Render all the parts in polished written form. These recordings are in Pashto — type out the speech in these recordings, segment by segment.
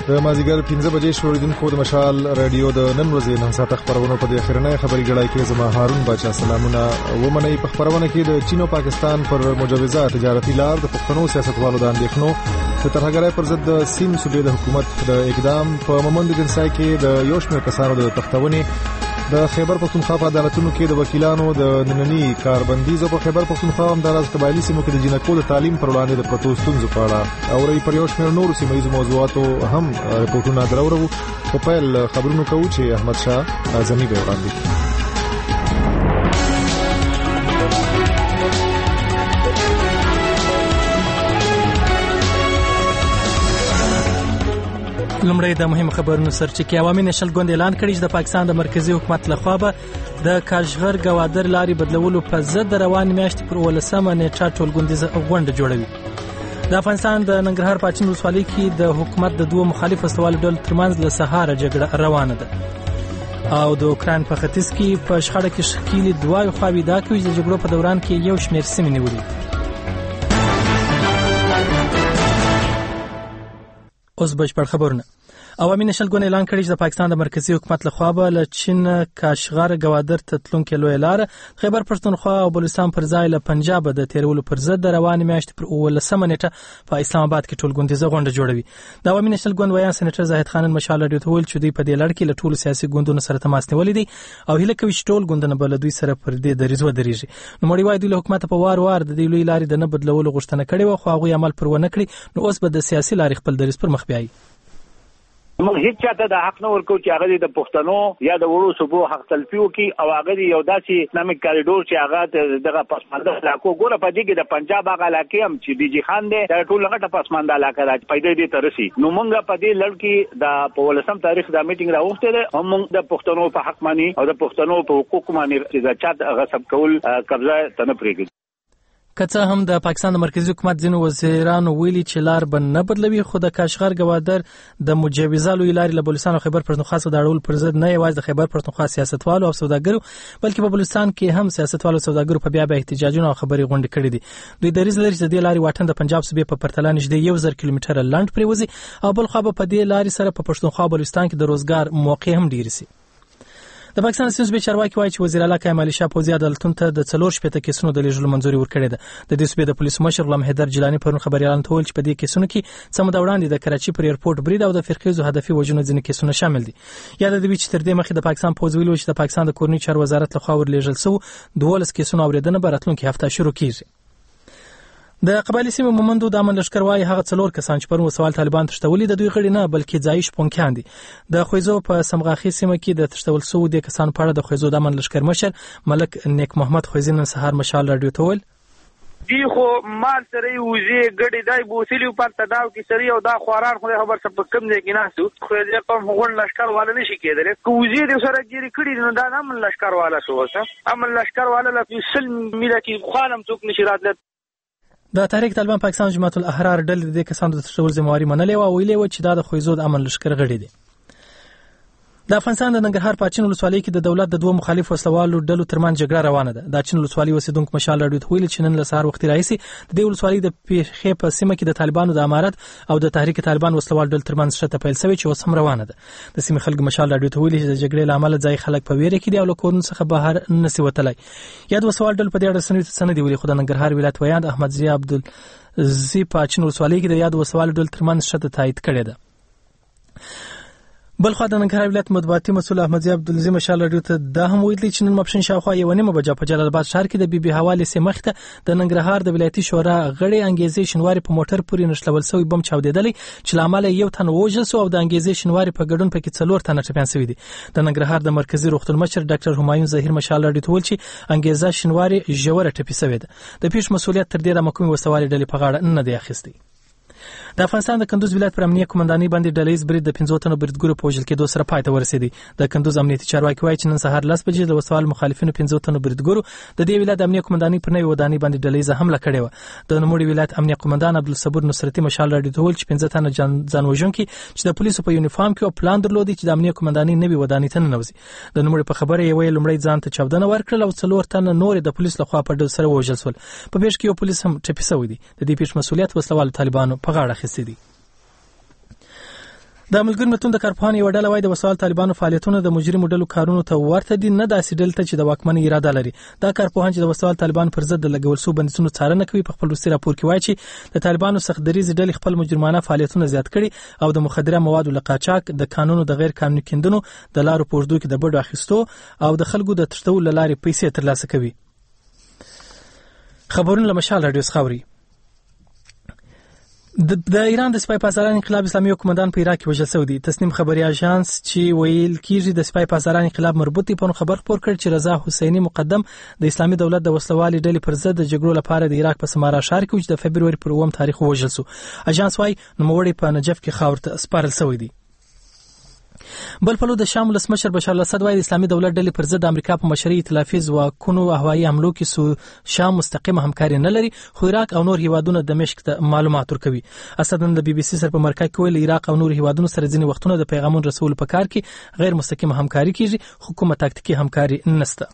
د مازیګر 15 بجې شوریدونکو د مشال رادیو د نن ورځې 9 ساعت خبرونه په دې اخرنۍ خبري غړای کې زما هارون باچا سلامونه ومني په خبرونه کې د چین او پاکستان پر مجوزه تجارتي لار د پښتنو سیاستوالو د اندېښنو د ترهګرۍ پر ضد د سیم صوبې د حکومت د اقدام په مومند جنسای کې د یوشمیر کسانو د تختونې د خیبر پختونخوا په عدالتونو کې د وکیلانو د نننی کاربندیزو په خیبر پختونخوا هم د راز قبایلی سیمو کې د جنکو د تعلیم پر وړاندې د پروتو ستونزو په اړه او ری پر یو شمېر نورو سیمایي موضوعاتو هم رپورټونه درورو په پیل خبرونو کوو چې احمد شاه اعظمي به وړاندې کړي. لمړی د مهم خبرونو سرچینې عوامي نشل ګوند اعلان کړی چې د پاکستان د مرکزی حکومت لخوا به د کاشغر گوادر لاري بدلولو په ضد روان میاشت پر 18 نیټه ټولګوندیزه غونډه جوړوي. د افغانستان د ننګرهار پاچین ولسوالۍ کې د حکومت د دوه مخالف وسوال ډول ترمنځ له سهار جګړه روانه ده او د اوکران په ختیځ کې په شخړه کې شکیل دوه خواوې دا کوي چې د جګړو په دوران کې یو شمېر سیمې نیولې. اوس بشپړ خبرونه. عوامي نشل ګوند اعلان کړی چې د پاکستان د مرکزی حکومت لخوا به له چین کاشغر گوادر ته تلونکې لوی لار خیبر پښتونخوا او بلوچستان پر ځای له پنجاب د تیرولو پر ضد د روانې میاشتې پر 18 نیټه په اسلام آباد کې ټولګوندیزه غونډه جوړوي. د عوامي نشل ګوند ویان سېنیټر زاهد خان مشال رادیو ته ویل چې دوی په دې لړ کې له ټولو سیاسي ګوندونو سره تماس نیولې دي او هیله کوي چې ټول ګوندونه به له دوی سره پر دې دریځ ودرېږي. نو مړي وایي دوی له حکومت په وار د دې لوی لارې د نه بدلولو غوښتنه کړې و خو هغه عمل پر ونه کړی. نو اوس به د سیاسي لارې خپل دریځ پر مخ بیایي. موږ هیڅ چاته د حق نه ورکو چې هغه د پښتنو یا د وړو صوبو حق تلفیو کې او هغه یو داسې اسلامي کاریډور چې هغه دغه پسمانده علاقو ګوره په دې کې د پنجاب هغه علاقې هم چې ډي جی خان دی د ټول غټه پسمانده علاقه ده پیدا دي ترسي. نو موږ په دې لړ کې د په ولسم تاریخ د میټینګ راوخته ده هم موږ د پښتنو په حق مانی او د پښتنو په حقوق مانی چې چات غصب کول قبضه تنه پرېږدي. کڅه هم د پاکستان د مرکزی حکومت ځینو وزیرانو ویلي چې لار به نه بدلوي خو د کاشغر گوادر د مجوزه لوی لارې له بلوچستان او خیبر پښتونخوا څخه د اړول پر ضد نه یوازې د خیبر پښتونخوا سیاستوالو او سوداګرو بلکې په بلوچستان کې هم سیاستوالو او سوداګرو په بیا احتجاجونه او خبري غونډې کړې دي. دوی دریځ لري چې د دې لارې واټن د پنجاب صوبې په پرتله نږدې 1000 کیلومتره لنډ پریوزي او بل خو په دې لارې سره په پښتونخوا او بلوچستان کې د روزګار موقع هم ډیر سي. د پاکستان سیاسي چارواکي وایي چې وزیر اعلی کمال شاه پوزي عدالتونو ته د 4 شپږ کیسونو د لیږلو منځوري ورکړې ده. د دې صوبې د پولیسو مشر غلام حیدر جیلانی پرون خبريالانو ته ویل چې په دې کیسونو کې څه مده وړاندې د کراچي پر ایرپورټ برید او د فرقیزو هدفي وژنو ځینې کیسونه شامل دي. یاد د دې چې تر دې مخکې د پاکستان پوز ویلو چې د پاکستان د کورنۍ چارو وزارت لخوا ورلېږل شو 12 کیسونو اوریدنه به راتلونکي هفته شروع کیږي. د قبایلی سیمې مومندو د امن لشکر وايي هغه 4 کسان چې پرون وسوال طالبان تشتولي د دوی غړي نه بلکې ځایي شپونکیان دي. د خویزو په سمغاخي سیمه کې د تشتول سو د کسان په اړه د خویزو د امن لشکر مشر ملک نیک محمد خویزین سهار مشال رادیو ته ویل دی خو مال سره وزي ګډي دای بوسلی په تداو کې سری او دا خواران خو خبر څه په کم ځای کې ناسو خو دې قوم غون لشکر والا نشي کېدل کوزي دې سره ګری کړي نو دا امن لشکر والا شو وسه امن لشکر والا له سلم میله کې خانم څوک نشي راتله. د تحریک طالبان پاکستان جماعت الاحرار ډلې د کسانو د تشول ذمہواری منلې او ویلې و چې دا د خویزو د امن لشکر غړي دي. د افغانستان د ننګرهار پاچین ولسوالۍ کې د دولت د دوه مخالف وسلوالو ډلو ترمنځ جګړه روانه ده. د چین ولسوالۍ اوسیدونکو مشال رادیو ته ویل چې نن له سهار وخت راځي د دې ولسوالۍ د پیښې په سیمه کې د طالبانو د امارت او د تحریک طالبان وسلوال ډلو ترمنځ شته پیل شوی چې اوس هم روانه ده. د سیمې خلک مشال رادیو ته ویل چې د جګړې لامل ځای خلک په ویره کې دي او له کورونو څخه بهر نسی وتلای. یاد وسوال ډل په دې اړه سند ویلي خو د ننګرهار ولایت ویاند احمد ضیا عبدالزی پاچین ولسوالۍ کې د یاد وسوال ډل ترمنځ شته تایید کړی ده. بل خو د ننګرهار ولایت مطبوعاتي مسؤل احمد ضیا عبدالزی مشال رادیو ته دا هم ویلي چې نن ماپښین شاوخوا 1:30 بجې په جلال آباد ښار کې د بي بي حواله سیمخته د ننګرهار د ولایتي شورا غړي انګیزې شنواري په موټر پورې نشلول شوی بم چاودیدلی چې لامل یو تن وژل شو او د انګیزې شنواري په ګډون پکې 4 تنه ټپيان شوی دي. د ننګرهار د مرکزی روغتون مشر ډاکټر همایون ظاهر مشال رادیو ته ویل چې انګیزه شنواري ژوره ټپي شوی ده. د پیښ مسؤلیت تر دې د محکمې وسوالې ډلې په غاړه نه دی اخیستی. د افغانستان د کندوز ولایت پر امنیه قومندانۍ باندې ډلهیز برید د 15 تنو بریدګرو په وژل کېدو سره پای ته ورسېدی. د کندوز امنیتي چارواکي وایي چې نن سهار 10 بجې د وسوال مخالفینو 15 تنو بریدګرو د دې ولایت امنیه قومندانۍ پر نوې ودانۍ باندې ډلهیز حمله کړې و. د نوموړي ولایت امنیه قومندان عبدالصبور نصرتي مشال رادیو ته ویل چې 15 تنه ځان وژونکي چې د پولیسو په یونیفارم کې او پلان درلودي چې د امنیه قومندانۍ نوې ودانۍ ته ننوځي. د نوموړي په خبره یې ویل لومړی ځان ته چاودنه ورکړل او 4 تنه نور د پولیسو لخوا په ډول سره وژل شول. په پیښ کې یو پولیس هم ټپي شوی دی. د دې پیښ مسؤلیت وسلوال طالبانو په غاړه اخیستی دی. د ملګرو ملتونو د کارپوهانو یو ډله وايي د وسوال طالبانو فعالیتونه د مجرمو ډلو کارونو ته ورته دي، نه داسې ډلې ته چې د واکمنۍ اراده لري. دا کارپوهان چې د وسوال طالبانو پر ضد د لګول شوو بندیزونو څارنه کوي په خپل وروستي راپور کې وایي چې د طالبانو سخت دریځ ډلې خپل مجرمانه فعالیتونه زیات کړي او د مخدره موادو له قاچاق، د قانونو د غیر قانوني کیندنو، د لارو په اوږدو کې د بډو اخیستو او د خلکو د تښتولو له لارې پیسې ترلاسه کوي. خبرونه له مشال رادیو څخه اوري. د ایران د سپای پاسداران انقلاب اسلامي حکومتدان په عراق کې وژل شوی دی. تسنیم خبري اژانس چې ویل کیږي د سپای پاسداران انقلاب مربوط دی په خبر خبر کړ چې رضا حسینی مقدم د اسلامي دولت د وسلوالي ډلې پر ضد د جګړو لپاره د عراق په سمارا ښار کې د فبرवरी پر 1 تاریخ وژل شو. اژانس وايي نوموړی په نجف کې خاور ته سپارل شوی دی. بل پلو د شام ولسمشر بشار الاسد وايي د اسلامي دولت ډلې پر ضد امریکا په مشرۍ ائتلافي ځواکونو هوایي حملو کې شام مستقیمه همکاري نه لري، خو عراق او نور هیوادونه دمشق ته معلومات ورکوي. اسد نن د بي بي سي سره په مرکه کې ویل عراق او نور هیوادونو سره ځینې وختونه د پیغامونو رسول په کار کې غیر مستقیمه همکاري کیږي، خو کومه تاکتیکي همکاري نشته.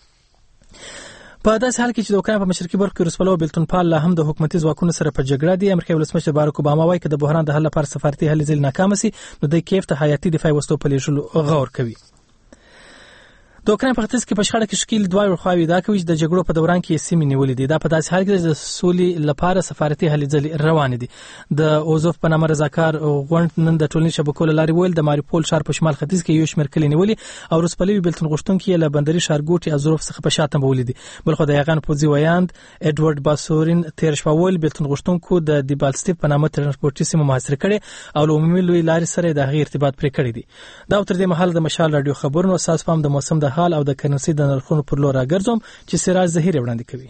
په داسې حال کې چې د اوکراین په مشرقي برخه کې روسپلو بیلتون پال لا هم د حکومتي ځواکونو سره په جګړه دي. امریکایي ولسمشر بارک اوباما وايي چې د بحران د حل لپاره سفارتي هلې ځل ناکام شي نو د کیف ته حیاتي دفاعي وسلو په لېږلو غور کوي. د اوکراین په ختیځ کې په شخړه کې شکیل دوه ورخواوي دا کوي چې د جګړو په دوران کې سیمې نیولې دي. دا په داسې حال کې د سولې لپاره سفارتي هلې ځل روان دي. د اوزوف په نامه رضاکار غونډ نن د ټولنیزو شبکو له لارې ویل د ماریپول ښار په شمال ختیځ کې یو شمېر کلي نیولې او روسپلوي بیلتون غوښتونکي له بندري ښارګوټي ازوروف څخه په شاته بولې دي. بلخو د یاغان پوځي ویاند اډوارډ باسورین تیر شپه ویل بیلتون غوښتونکو د دیبالستیف په نامه ترانسپورتي سیمه محاصره کړي او له عمومي لوی لارې سره د هغې ارتباط پرې کړی دي. دا تر دې مهال د مشال رادیو خبرونو اساس پام د موسم د حال او د کرنسي د نرخونو پر لور راګرځوم چې سراج زهیر وړاندې کوي.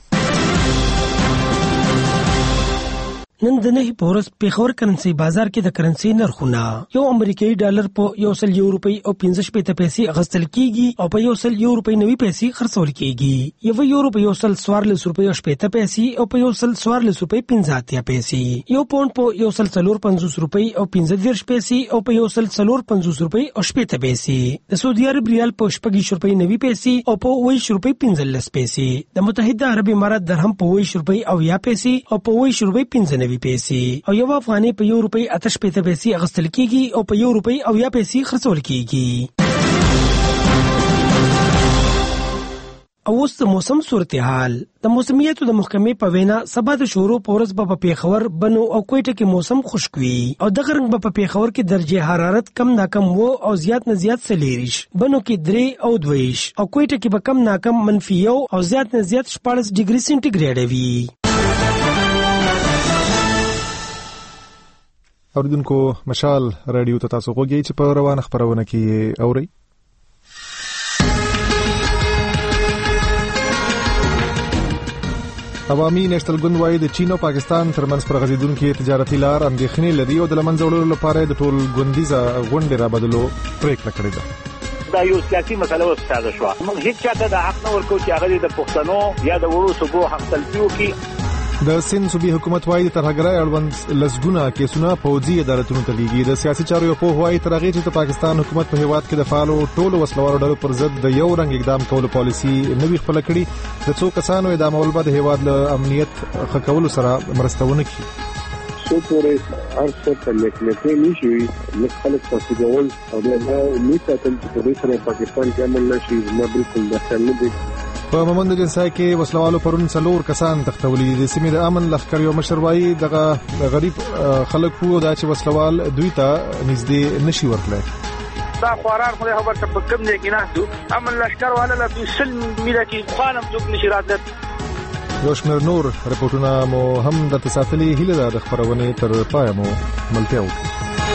نن د نه په ورځ پیښور کرنسي بازار کې د کرنسي نرخونه یو امریکایي ډالر په 100 روپۍ او 15 پیسې اخیستل کیږي او په 100 روپۍ 90 پیسې خرڅول کیږي. یو یورو په 100 روپۍ او 80 پیسې او په 100 روپۍ 50 پیسې. یو پاوند په 150 روپۍ او 15 پیسې او په 150 روپۍ او 80 پیسې. د سعودي عرب ریال په 40 روپۍ 90 پیسې او په 20 روپۍ 15 پیسې. د متحده عرب امارات درهم په 20 روپۍ او 10 پیسې او په 20 روپۍ 15 پیسې او یو افغاني په 1 روپۍ 88 پیسې اخیستل کیږي او په 1 روپۍ او 10 پیسې خرڅول کیږي. او اوس د موسم صورتحال. د موسمیاتو د محکمې په وینا سبا د شروع په ورځ په پیښور، بنو او کوټه کې موسم خشک وي او د غرنګ په پیښور کې درجه حرارت کم ناکم وو او زیات نه زیات 40، بنو کې 3 او 2 او کوټه کې به کم ناکم -1 او زیات نه زیات 14 ډیګري سنټیګریډ وي. اوریدونکو مشال رادیو ته تاسو غوږی چې په روانه خبرونه کې اوري. عوامي نېشنل ګوند وايي د چین او پاکستان ترمنځ پر غځېدونکې تجارتي لار اندېښنې لري او د لمنځه وړلو لپاره د ټول ګوندیزه غونډې رابدلو پریکړه کړې ده. دا یو سیاسي مسله وستاده شو. موږ هیڅ چاته د حق نه ورکو چې هغه د پښتنو یا د وړو صوبو حق تلفي وکړي. د سند صوبې حکومت وايي د ترهګرۍ اړوند لسګونه کیسونه پوځي عدالتونو ته لیږي. د سیاسي چارو یو پوه وايي تر هغې چې د پاکستان حکومت په هیواد کې د فعالو ټولو وسلوالو ډلو پر ضد د یو رنګ اقدام کولو پالیسي نه وي خپله کړې. د څو کسانو اعدامول به د هیواد له امنیت ښه کولو سره مرسته ونه کړي. څو پورې هر څه په لیکلې نشي لږ خلک تاسو ډول او دا نیټه چې په دې سره پاکستان کې عمل نشي نه بالکل د خل نه دي. په مومند جنسای کې وسلوالو پرون 4 کسان تختولي. د سیمې د امن لښکر یو مشر وايي دغه غریب خلک وو دا چې وسلوال دوی ته نږدې نشي ورتلای. دا خواران خو خبر ته په کوم ځای کې نهته امن لښکر والا له 200 میله کې خانم څوک نشي راتلل. یو شمېر نور رپورټونه مو هم درته ساتلي. هیله ده د خبرونې تر پایه مو ملتیا وکړي.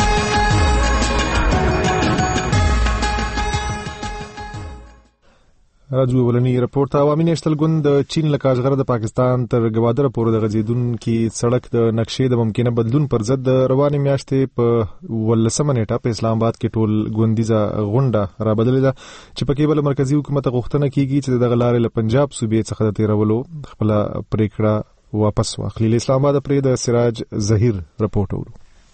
راځو ولني رپورت. عوامي نېشنل ګوند د چین له کاژغره د پاکستان تر ګوادره پورې د غځېدونکي سړک د نقشې د ممکنه بدلون پر ضد د روانې میاشتې په 18 نیټه په اسلام آباد کې ټول ګوندیزه غونډه رابدلې ده چې پکې بل مرکزی حکومت غوښتنه کیږي چې دغه لارې له پنجاب صوبې څخه د تیرولو خپل پریکړه واپس واخلي. اسلام آباد پرې د سراج زهیر رپورټ ورو.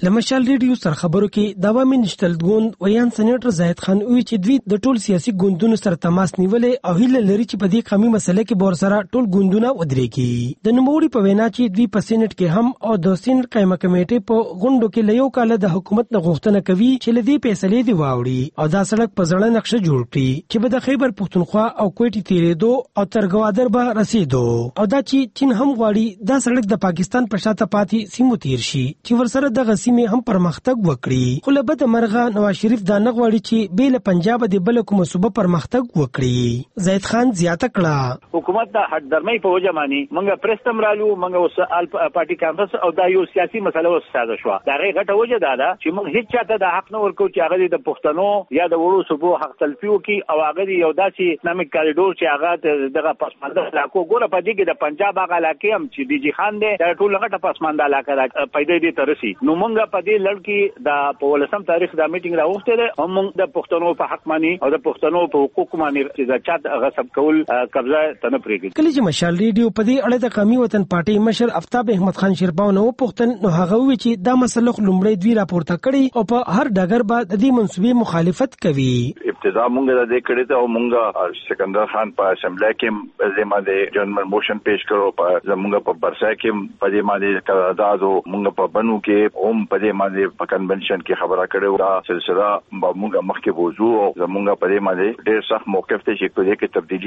لمشال ریډیو سره خبرو کې د عوامي نشتل ګوند ویان سېنیټر زاهد خان وی چې دوی د ټول سیاسي ګوندونو سره تماس نیولې او هیله لري چې په دې قومي مسله کې بور سره ټول ګوندونه ودرېږي. د نوموړي په وینا چې دوی په سېنیټ کې هم او د سېنیټ قائمه کمیټې په غونډو کې له یو کال د حکومت نه غوښتنه کوي چې لدی فیصلې دی واوړي او دا سړک په ځړه نقشه جوړ کړي چې به د خیبر پښتونخوا او کوټي تیرېدو او تر ګوادر به رسیدو او دا چې چین هم غواړي دا سړک د پاکستان په شاته پاتې سیمو تیر شي چې ورسره دغه سیمې هم پرمختګ وکړي. خو له بده مرغه نواز شریف دا نه غواړي چې بې له پنجاب د بل کومه صوبه پرمختګ وکړي. زاهد خان زیاته کړه حکومت د حد درمۍ په وجه باندې موږ پرستم رالو موږ اوس پارټي کانفرنس او دا یو سیاسي مسله اوس ساده شو. دا غي غټه وجه دا چې موږ هیڅ چاته د حق نه ورکو چې هغه د پښتنو یا د وړو صوبو حق تلفي وکړي او هغه یو داسې اسلامي کاریډور چې هغه دغه پسمانده علاقو ګوره په دې کې د پنجاب هغه علاقې هم چې ډي جی خان دی دا ټول غټه پسمانده علاقه پیدا دي ترسي. نو موږ په دې لړ کې د په ولسم تاریخ دا میټینګ راوخته ده هم موږ د پښتنو په حق باندې او د پښتنو په حقوق باندې چې د چا غصب کول قبضه تنه پرېږي. کله چې مشال ریډیو په دې اړه د قومي وطن پارټي مشر افتاب احمد خان شیرپاو نو پښتن نو هغه وی چې دا مسله لومړی دوی راپورته کړي او په هر ډګر به د دې منسوبې مخالفت کوي. ابتدا مونږ د دې کړي ته او مونږ سکندر خان په اسمبلی کې زما د جنرال موشن پیش کړو په زمونږ په برسای کې په دې باندې قرارداد او مونږ په بنو کې هم په دې باندې په کنونشن کې خبره کړو. دا سلسله مونږ مخکې وځو او زمونږ په دې باندې ډېر سخت موقف ته چې کوي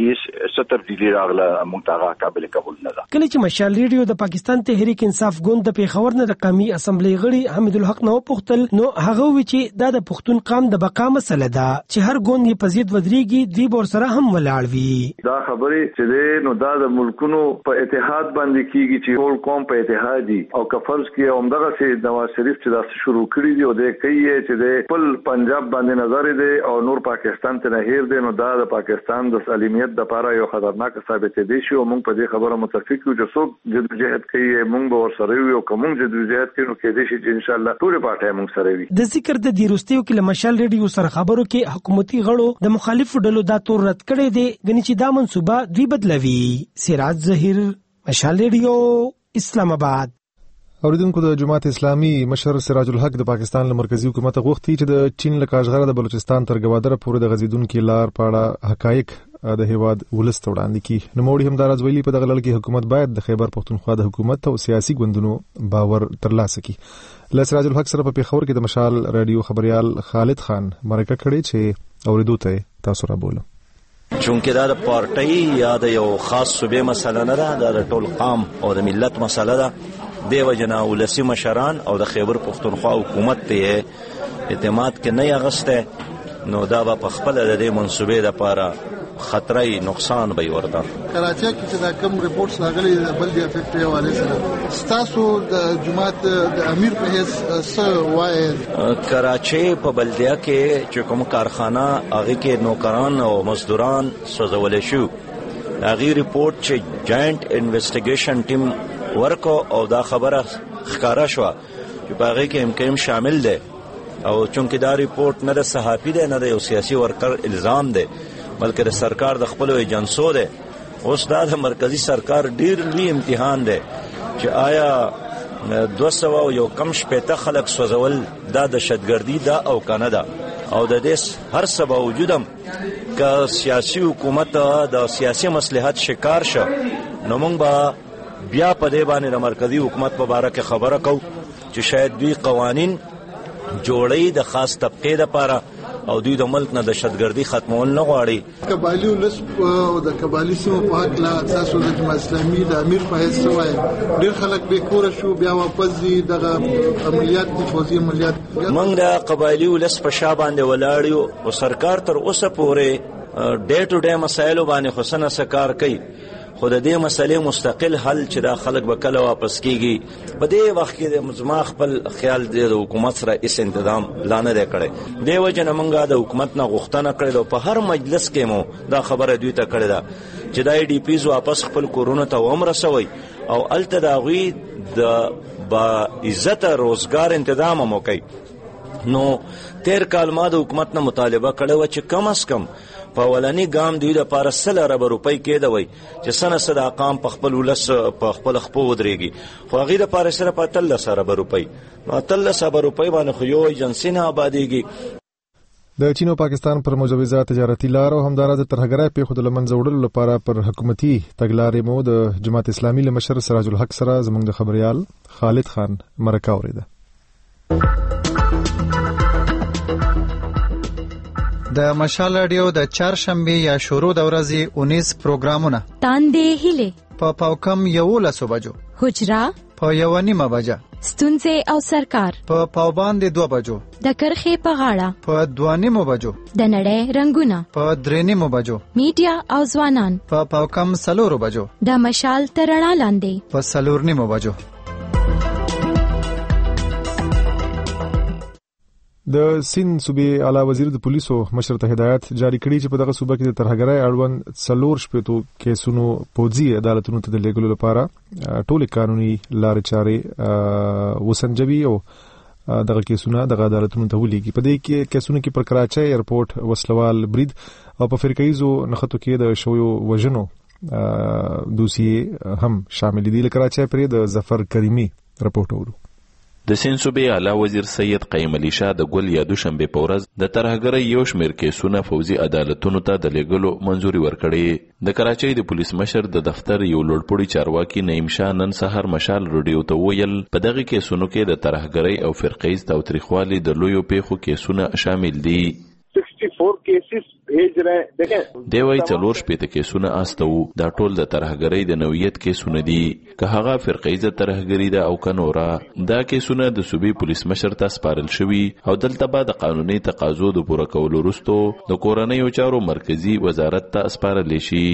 کې تبدیلی راغله مونږ ته قابل قبول نه ده. کله چې مشال ریډیو د پاکستان تحریک انصاف ګوند د پیښور نه د قومي اسمبلی غړي حمید الحق نو پختل نو هغه وی چې دا د پښتون قام د بقا مسله ده چې هر ګوند یې پزید ودرېږي دوی بور سره هم ولاړ وي. دا خبره چې نو دا د ملکونو په اتحاد باندې کیږي چې ټول قوم په اتحادي او کفرض کې همدغه سي نواز شریف چې دا شروع کړی دی او د کوي چې د خپل پنجاب باندې نظر دی او نور پاکستان ته نه هیر دی نو دا د پاکستان د سالمیت د لپاره یو خطرناک ثابت دی شي او موږ په دې خبره متفق یو چې څوک جدوجہد کوي موږ به ورسره یو کوم جدوجہد کوي نو کې دې شي چې ان شاء الله ټول پارټي موږ سره وي. د ذکر د دیروستیو کې مشال ریډیو سره خبرو کې حکومتي غړو د مخالفو ډلو دا تور رد کړی دی غنی چې دا منصوبه دوی بدلوي. سراج ظهیر مشال ریډیو اسلام آباد. اوریدونکو د جماعت اسلامي مشر سراج الحق د پاکستان له مرکزی حکومت غوښتي چې د چین له کاژغره د بلوچستان تر ګوادر پورې د غزیدونکو لار پاړه حقایق د هیواد ولست وړاندې کی. نوموړي هم دراز ویلي په دغه لړ کې حکومت باید د خیبر پښتونخوا د حکومت او سیاسي ګوندونو باور ترلاسه کړي. له سراج الحق سره په پیښور کې د مشال رادیو خبريال خالد خان مرکه کړي چې اوریدو ته تاسو را بوله. چونکه دا د پارټي یا د یو خاص صوبې مسله نه ده د ټول قوم او د ملت مسله ده. دیو جنا ولسی مشران او د خیبر پښتونخوا حکومت ته اعتماد کې نه اغسته نو دا په خپل د دې منسوبې لپاره خطرې نقصان به ورته. کراچۍ کې چې دا کوم ریپورتس راغلي د بلدي فیکټري حواله سره تاسو د جماعت د امیر په هیڅ څه وایي؟ کراچۍ په بلدیا کې چې کوم کارخانه هغه کې نوکران او مزدوران سوځول شو هغه ریپورت چې جاینټ انویسټیګیشن ټیم ورکو او دا خبره ښکارا شو چې باغې کې امکان شامل دی او چونکه دا ریپورت نه د صحافي دی نه د یو سیاسي ورکر الزام دی بلکې د سرکار د خپل ایجنسو دی. اوس دا د مرکزی سرکار ډیر لوی امتحان دی چې آیا 200 یو کم شپېته خلک سوځول دا دهشتګردي دا او کنه دا او د دې هر څه باوجودم که سیاسي حکومت د سیاسي مصلحت شکار شو نو موږ به بیا په دې باندې د مرکزی حکومت په اړه کې خبره کوو چې شاید دوی قوانین جوړي د خاص طبقه لپاره او دوی د ملک نه دهشتګردي ختمول نه غواړي. قبایلی ولس او د قبایلی سیمو په حق لا اساسو د جماعت اسلامي د امیر په هیڅ وایي ډیر خلک به کور شو بیا واپس دي دغه عملیات د فوزي عملیات. موږ د قبایلی ولس په شا باندې ولاړیو او سرکار تر اوسه پورې ډے ټو ډے مسایل باندې حسنه سکار کوي خو د دې مسلې مستقل حل چې دا خلک به کله واپس کیږي په دې وخت کې د مزما خپل خیال د حکومت سره اس تنظیم لانه دی کړي. دی وجه نه موږ د حکومت نه غوښتنه کړې او په هر مجلس کې مو دا خبره دوی ته کړې ده چې دا ډي پیز واپس خپل کورونه ته ومرسوي او الته دا غوي د با عزت روزګار تنظیم مو کوي. نو تیر کال ما د حکومت نه مطالبه کړې و چې کم از کم په ولني ګام دوی د 100 ارب روپۍ کېدوي چې سنه صدا قام په خپل ولس په خپل خپو ودرېږي خو هغه د 13 په 13 ارب روپۍ نو 13 ارب روپۍ باندې خو یو ایجنسی نه آبادېږي. د چین او پاکستان پر مجوزه تجارتي لار او همدارس د ترهګرۍ پیښو د لمنځه وړلو لپاره پر حکومتي تګلارې مو د جماعت اسلامي له مشر سراج الحق سره زموږ د خبريال خالد خان مرکه اوریده. د مشال رادیو د چهارشنبه یا شروع د ورځې 19 پروګرامونه تاندې هله په پاوکم 11 بجو حجرا په 1:30 بجه ستونزې او سرکار په پاوباندې 2 بجو د کرخې په غاړه په 2:30 بجو د نړۍ رنگونه په 3:30 بجو میډیا او ځوانان په پاوکم 4 بجو د مشال ترڼا لاندې په 4:30 بجو. د سند صوبې اعلی وزیر د پولیسو مشر ته هدایت جاری کړي چې په دغه صوبه کې د ترهګرۍ اړوند 4 شپېتو کیسونو پوځي عدالتونو ته د لیږلو لپاره ټولې قانوني لارې چارې وسنجوي او دغه کیسونه دغه عدالتونو ته ولېږي. په دې کې کیسونو کې پر کراچۍ ایرپورټ وسلوال برید او په فرقیزو نښتو کې د شویو وژنو دوسیې هم شامل دي. له کراچۍ پرې د ظفر کریمي رپورټ اورو. د سند صوبې اعلی وزیر سید قیم علي شاه د ګل یا دوشنبه په ورځ د ترهګرۍ یو شمېر کیسونه فوزي عدالتونو ته د لیږلو منځوري ورکړې. د کراچۍ د پولیس مشر د دفتر یو لوړپوړي چارواکي نعیم شاه نن سهار مشال رادیو ته ویل په دغه کیسونو کې د ترهګرۍ او فرقیز تاوتریخوالي د لویو پیښو کیسونه شامل دي. 64 cases भेज रहे हैं. देखें دی وایي 4 شپېته کیسونه استو دا ټول د ترهګرۍ د نوعیت کیسونه دي که هغه فرقیزه ترهګري ده او کنورا دا کیسونه د صوبې پولیس مشر ته سپارل شوي او دلته به د قانوني تقاضو د پوره کولو وروسته د کورنیو چارو مرکزی وزارت ته سپارل شي.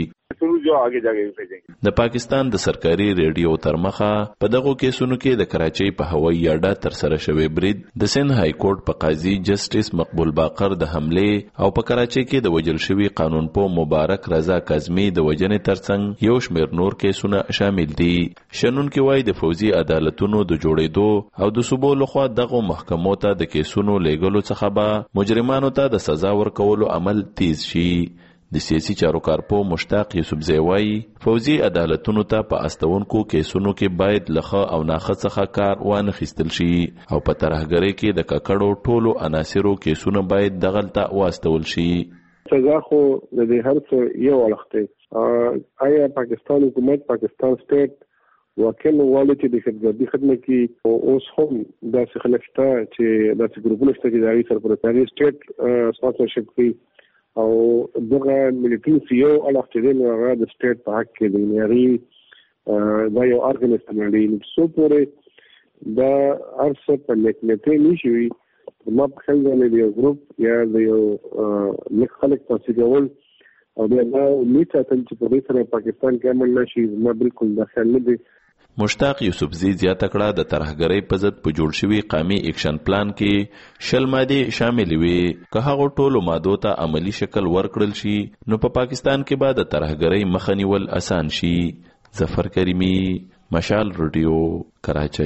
د پاکستان د سرکاري ریډیو ترمخه په دغه کیسونو کې د کراچۍ په هوایي اډه تر سره شوی برید د سند های کورټ په قاضي جسټیس مقبول باقر د حمله او په کراچۍ کې د وجل شوی قانون په مبارک رضا کاظمی د وجنې ترڅنګ یو شمېر نور کیسونه شامل دي. شنن کې وایي د فوزي عدالتونو د جوړېدو او د صوبو لخوا دغه محکمو ته د کیسونو لیږلو څخه به مجرمانو ته د سزا ورکولو عمل تیز شي. د سیاسي چارو کارپو مشتاق یوسفزی وایي فوزي عدالتونو ته په استونکو کیسونو کې باید لخه او ناخه څخه کار وانخیستل شي او په ترهګرۍ کې د ککړو ټولو عناصرو کیسونه باید دغلته واستول شي. سزا خو د دې هر څه یو وخت آیا پاکستان حکومت پاکستان سټیټ وکیل والي چې د خدمت کې اوس هم داسې خلک شته چې داسې ګروپونه شته چې د هغې سره پر تاریخ سټیټ سپانسرشپ کوي او دغه ملټري سیو الاختیار هغه د سټیټ په حق کې دی نری دا یو ارګنایزیشن دی نو پورې دا ارڅ په لیکلته نشوي ما په خل باندې یو ګروپ یا یو لیک خلک تاسو ګول او دا امید ساتل چې په دې سره پاکستان کې عمل نشي ما بالکل داخل نه دی. مشتاق یوسفزی زیاته کړه د ترهګرۍ په ضد په جوړ شوي قومي اکشن پلان کې شل مادې شامل وي که هغه ټولو مادو ته عملی شکل ورکړل شي نو په پاکستان کې به د ترهګرۍ مخه نیول آسان شي. ظفر کریمی مشال رادیو کراچۍ.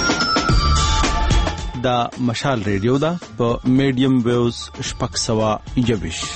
دا مشال رادیو دا په میډیم ویوز 620.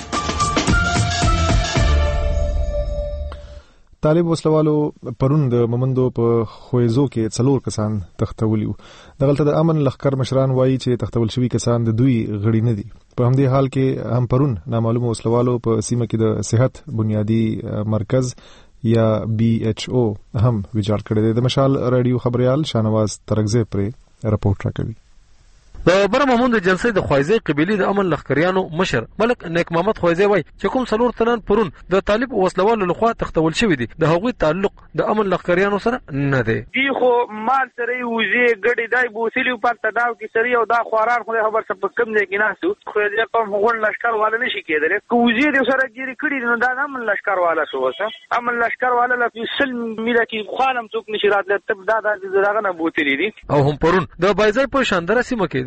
طالب وسلوالو پرون د ممندو په خویزو کې 4 کسان تختولیو. دغلته د امن لخر مشران وایي چې تختول شوی کسان د دوی غړي نه دي. په همدې حال کې هم پرون نامعلوم وسلوالو په سیمه کې د صحت بنیادی مرکز یا BHO هم ویجاړ کړی دی. د مشال رادیو خبريال شانواز ترغزه پرې رپورټ راکوي. د برمهمون د جلسې د خوایزي قبيلي د امن لخکریانو مشر ملک نیک محمد خوایزي وای چې کوم 4 تنان پرون د طالب وسلوالو لخوا تختول شوی دي د هغوی تعلق د امن لخکریانو سره نه دی. دی خو مال سره وزي ګډي دای بوسلی په تداو کې سری او دا خواران خو خبر څه کم دی کې ناسو خو دې قوم غون لشکر والا نشي کېدل کو وزي دې سره ګيري کړي نو دا امن لشکر والا شو وسه امن لشکر والا لا په سل میله کې خانم څوک نشي راتله تب دا دغه نه بوتلی دي. او هم پرون د بایزای په شاندره سیمه کې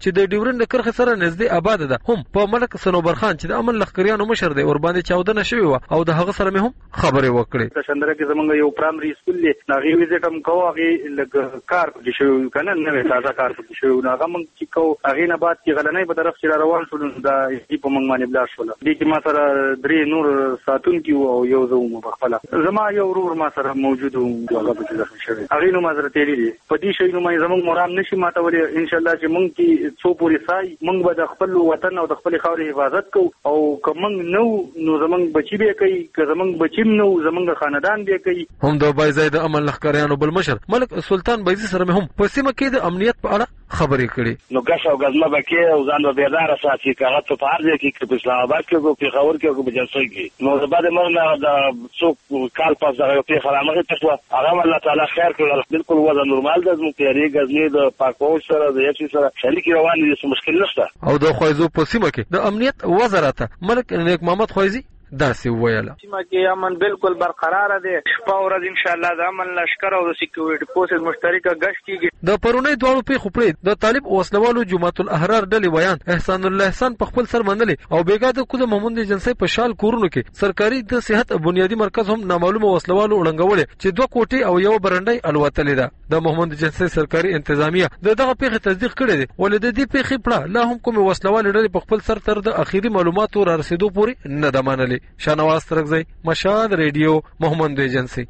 چې د ډیورند کرخه سره نږدې آباد ده. هم په ملک سنوبر خان چې د امن لخکریانو مشر دی ور باندې چاودنه شوی و او د هغه سره مې هم خبرې وکړې. شندره کې زمونږ یو پرایمري سکول دی هغه ویزټ هم کوو هغه لګ کار پکې شوی کنه نه تازه کار پکې شوی هغه موږ چې کوو هغه نه بعد کې غلنۍ په طرف چې روان شول دا په موږ باندې بلار شول. دې کې ما سره درې نور ساتون کې او یو زوم په خپل زما یو ورور ما سره موجود و هغه په ځخ شوی هغه نو ما سره تیری دي په دې شی نو ما زموږ مرام نشي ماته ولې ان شاء الله چې موږ کې څو پوری سای موږ به د خپل وطن او د خپل خاورې حفاظت کوو او کوم نو زموږ بچی به کوي که زموږ بچیم نو زموږ خاندان به کوي. هم د بایزید امن لخکریانو بل مشر ملک سلطان بایزي سره هم په سیمه کې د امنیت په اړه خبرې کړې. نو ګش او غزمه بکې او ځان به بیدار ساتي کاغذ په پار دی کې په اسلام آباد کې او په خبر کې او په جلسه کې نو بعد مرنه د څوک کال پاس دغه په خلامه ته هغه الله تعالی خیر کړل بالکل وضع نورمال ده. زموږ تیاری غزنی د پاکوش سره د یو سره شریک روان دي څه مشکل نشته. او د خوایزو په سیمه کې د امنیت وزارت ملک نیک محمد خوایزي داسې ویله سیمه کې امن بالکل برقرار دی. شپه ورځ ان شاء الله د امن لشکر او د سکیورټي فورسز مشترکه غشت کیږي. د پرونی دوړو په خپړې د طالب وسلوالو جماعت الاحرار ډلې بیان احسان الله احسان په خپل سر منلې او بیګا د کوزه محمود جنسي په شال کورونو کې سرکاري د صحت بنیادی مرکز هم نامعلومه وسلوالو وړاندول چې 2 کوټي او یو برنډي الوتلې ده. د محمود جنسي سرکاري انتظامیه دغه پیښه تصدیق کړې ده ولې د دې پیښې پړه لا هم کوم وسلوال ډلې په خپل سر تر د اخیری معلوماتو را رسیدو پورې نه ده منلې. شانواز ترغزی مشاد ریډیو محمد ایجنسی.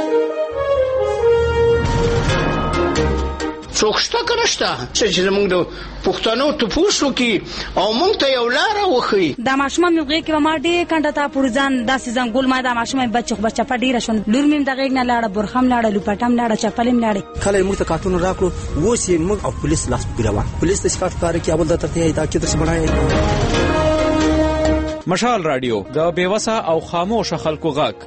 څوکشته کنهشته چې زمونږ د پښتنو ته پوښتنه کی او مونږ ته یو لار وخی د ماشومه مې کې ما ډېر کنده تا پورځان داسې ځنګول ما د ماشومه بچا په ډیره شون لور مې د غېګ نه لاړه برخم لاړه لوپټم لاړه چپلم لاړه خلای موږ ته کارتون راکړو وسی موږ او پولیس لاس پیروا پولیس د صفات کار کې اول د ترته دا کې د سمړای. مشال رادیو د بیوسه او خاموش خلکو غاک.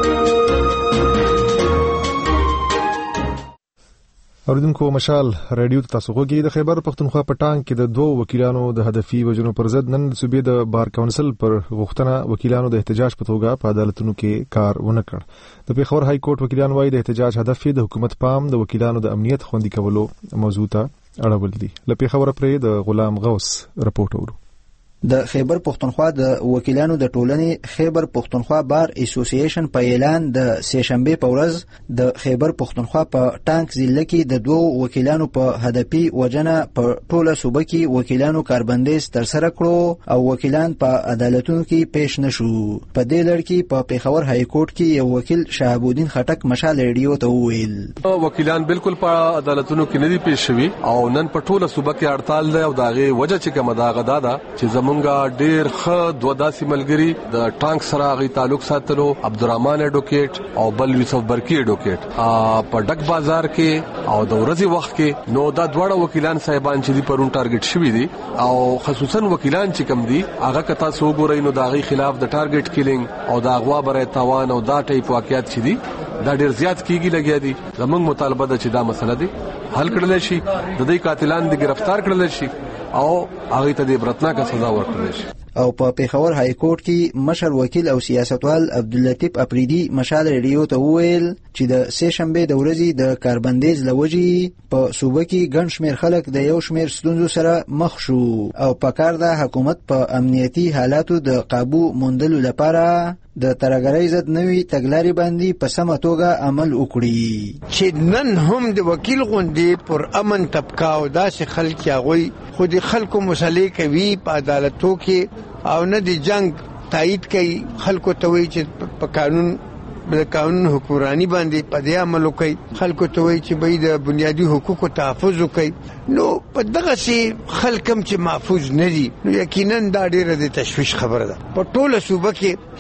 اوریدونکو مشال رادیو ته تاسو غوږی د خیبر پختونخوا په ټانګ کې د 2 وکیلانو د هدفي وجنو پر ضد نن صوبې د بار کونسل پر غوښتنه وکیلانو د احتجاج په توګه په عدالتونو کې کار ونه کړ. د پیښور های کورټ وکیلان وايي د احتجاج هدف د حکومت پام د وکیلانو د امنیت خوندي کولو موضوع ته اړول دي. له پیښور پرې د غلام غوث رپورټ اورو. د خیبر پختونخوا د وکیلانو د ټولنې خیبر پختونخوا بار اسوسییشن په اعلان د سهشنبه په ورځ د خیبر پختونخوا په ټانک ضلع کې د 2 وکیلانو په هدفي وجنه په ټوله صوبه کې وکیلانو کاربندیز تر سره کړو او وکیلان په عدالتونو کې پیښ نشو. په دې لړ کې په پیښور های کورټ کې یو وکیل شهاب الدین خټک مشال ریډیو ته وویل وکیلان بالکل په عدالتونو کې نه دي پیښ شوي او نن په ټوله صوبه کې هړتال ده او داغه وجه چې کومه دا غدا ده چې مونږه ډیر ښه دوه داسې ملګری د ټانک سره غي تعلق ساتلو عبدالرحمن اډوکیټ او بل یوسف برکی اډوکیټ په ډک بازار کې او د ورځې وخت کې نو دا دواړه وکیلان صاحبان چې دی پرون ټارګټ شوی دي او خصوصا وکیلان چې کم دي هغه کتا سو ګورئ نو داغي خلاف د ټارګټ کیلینګ او د اغوا برای تاوان او دا ټایپ واقعیت چې دي دا ډیر زیات کیږي لګیا دي. زمونږ مطالبه ده چې دا مسله دي حل کړل شي د دې قاتلان دي گرفتار کړل شي او هغه ته د برتناکه سزا ورکړل شي. او په پیښور های کورټ کې مشر وکیل او سیاستوال عبداللطیف اپریدي مشال ریډیو ته وویل چې د سه شنبه د ورځې د کاربندیز لوجي په صوبه کې ګڼ شمېر خلک د یو شمېر ستونزو سره مخ شو او په کار د حکومت په امنیتي حالاتو د قابو موندلو لپاره د ترګرۍ ضد نوي تګلارې باندې په سمه توګه عمل وکړي چې نن هم د وکیل غوندې پر امن طبقه او داسې خلک هغوی خو د خلکو مسلې کوي په عدالتو کې او نه د جنگ تایید کوي خلکو ته وایي چې په قانون د قانون حکمرانی باندې په دې عمل کوي خلکو ته وایي چې به د بنیادی حقوقو تحفظ کوي نو په دغه سي خلکم چې محفوظ نه دي نو یقینا دا ډیره د تشویش خبره ده. په ټوله صوبه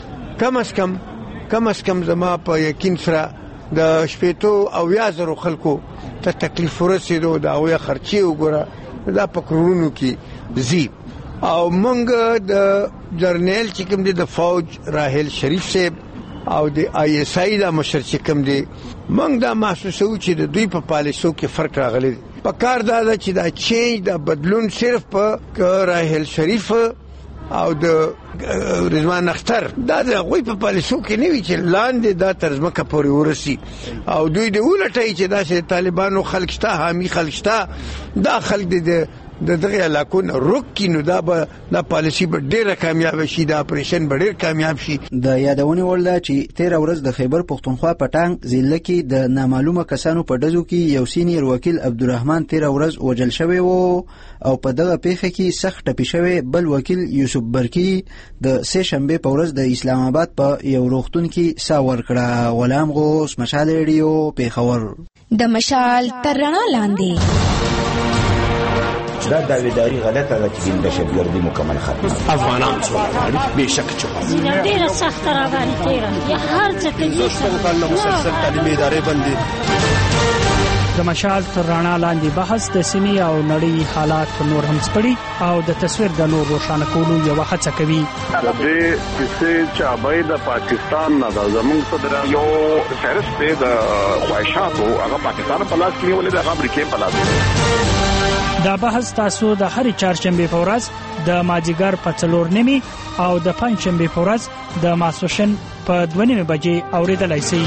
کې کم از کم زما په یقین سره د شپېتو او 1000 خلکو ته تکلیف ورسېدو دا ویا خرچي وګوره دا په کرونو کې زی او مونږ د جرنیل چې کوم د فوج راهل شریف صاحب او د آی اس آی دا مشر چې کوم دی مونږ دا محسوسو چې د دوی په پالیسو کې فرق راغلی په کار دا چې دا چینج دا بدلون صرف په راهل شریف او د رضوان اختر دا د غوی په پالیسو کې نه وی چې لاندې دا ترجمه کپوري ورسی او دوی د ولټای چې دا چې طالبانو خلک شته حامي خلک شته دا خلک د د دغه علاقو نه روک کینو دا پالیسی به ډیره کامیاب شي، دا اپریشن به ډیر کامیاب شي. د یادونې وړ ده چې 13 ورځ د خیبر پښتونخوا په ټانګ ضلع کې د نامعلومه کسانو په ډزو کې یو سینیر وکیل عبدالرحمن 13 ورځ وژل شوی و او په دغه پیښه کې سخت ټپي شوی بل وکیل یوسف برکی د سه شنبه په ورځ د اسلام آباد په یو روغتون کې سا ورکړه. غلام غوث، مشال ریډیو، پیښور. د مشال تر رڼا لاندې. دا داویداری غلطه ده چې د شبګردي مکمل ختم افغانان څو بهشکه چې ډیره سخت راغلي تیرا یا هر څه کې څنګه مسلسل تعلیمي ادارې باندې د مشال تر رڼا لاندې بحث د سیمې او نړۍ حالات نور هم سپړي او د تصویر د نور روښانه کولو یو هڅه کوي. د دې چې چابای د پاکستان نه د زموږ صدر یو فهرست د خواهشاتو هغه پاکستان په لاس کې ولې د امریکا په لاس. دا بحث تاسو د هر چهارشنبه په ورځ د ماجیګر په 4:30 او د پنځشنبه په ورځ د ماسوشن په 2:30 بجې اوریدلای شئ.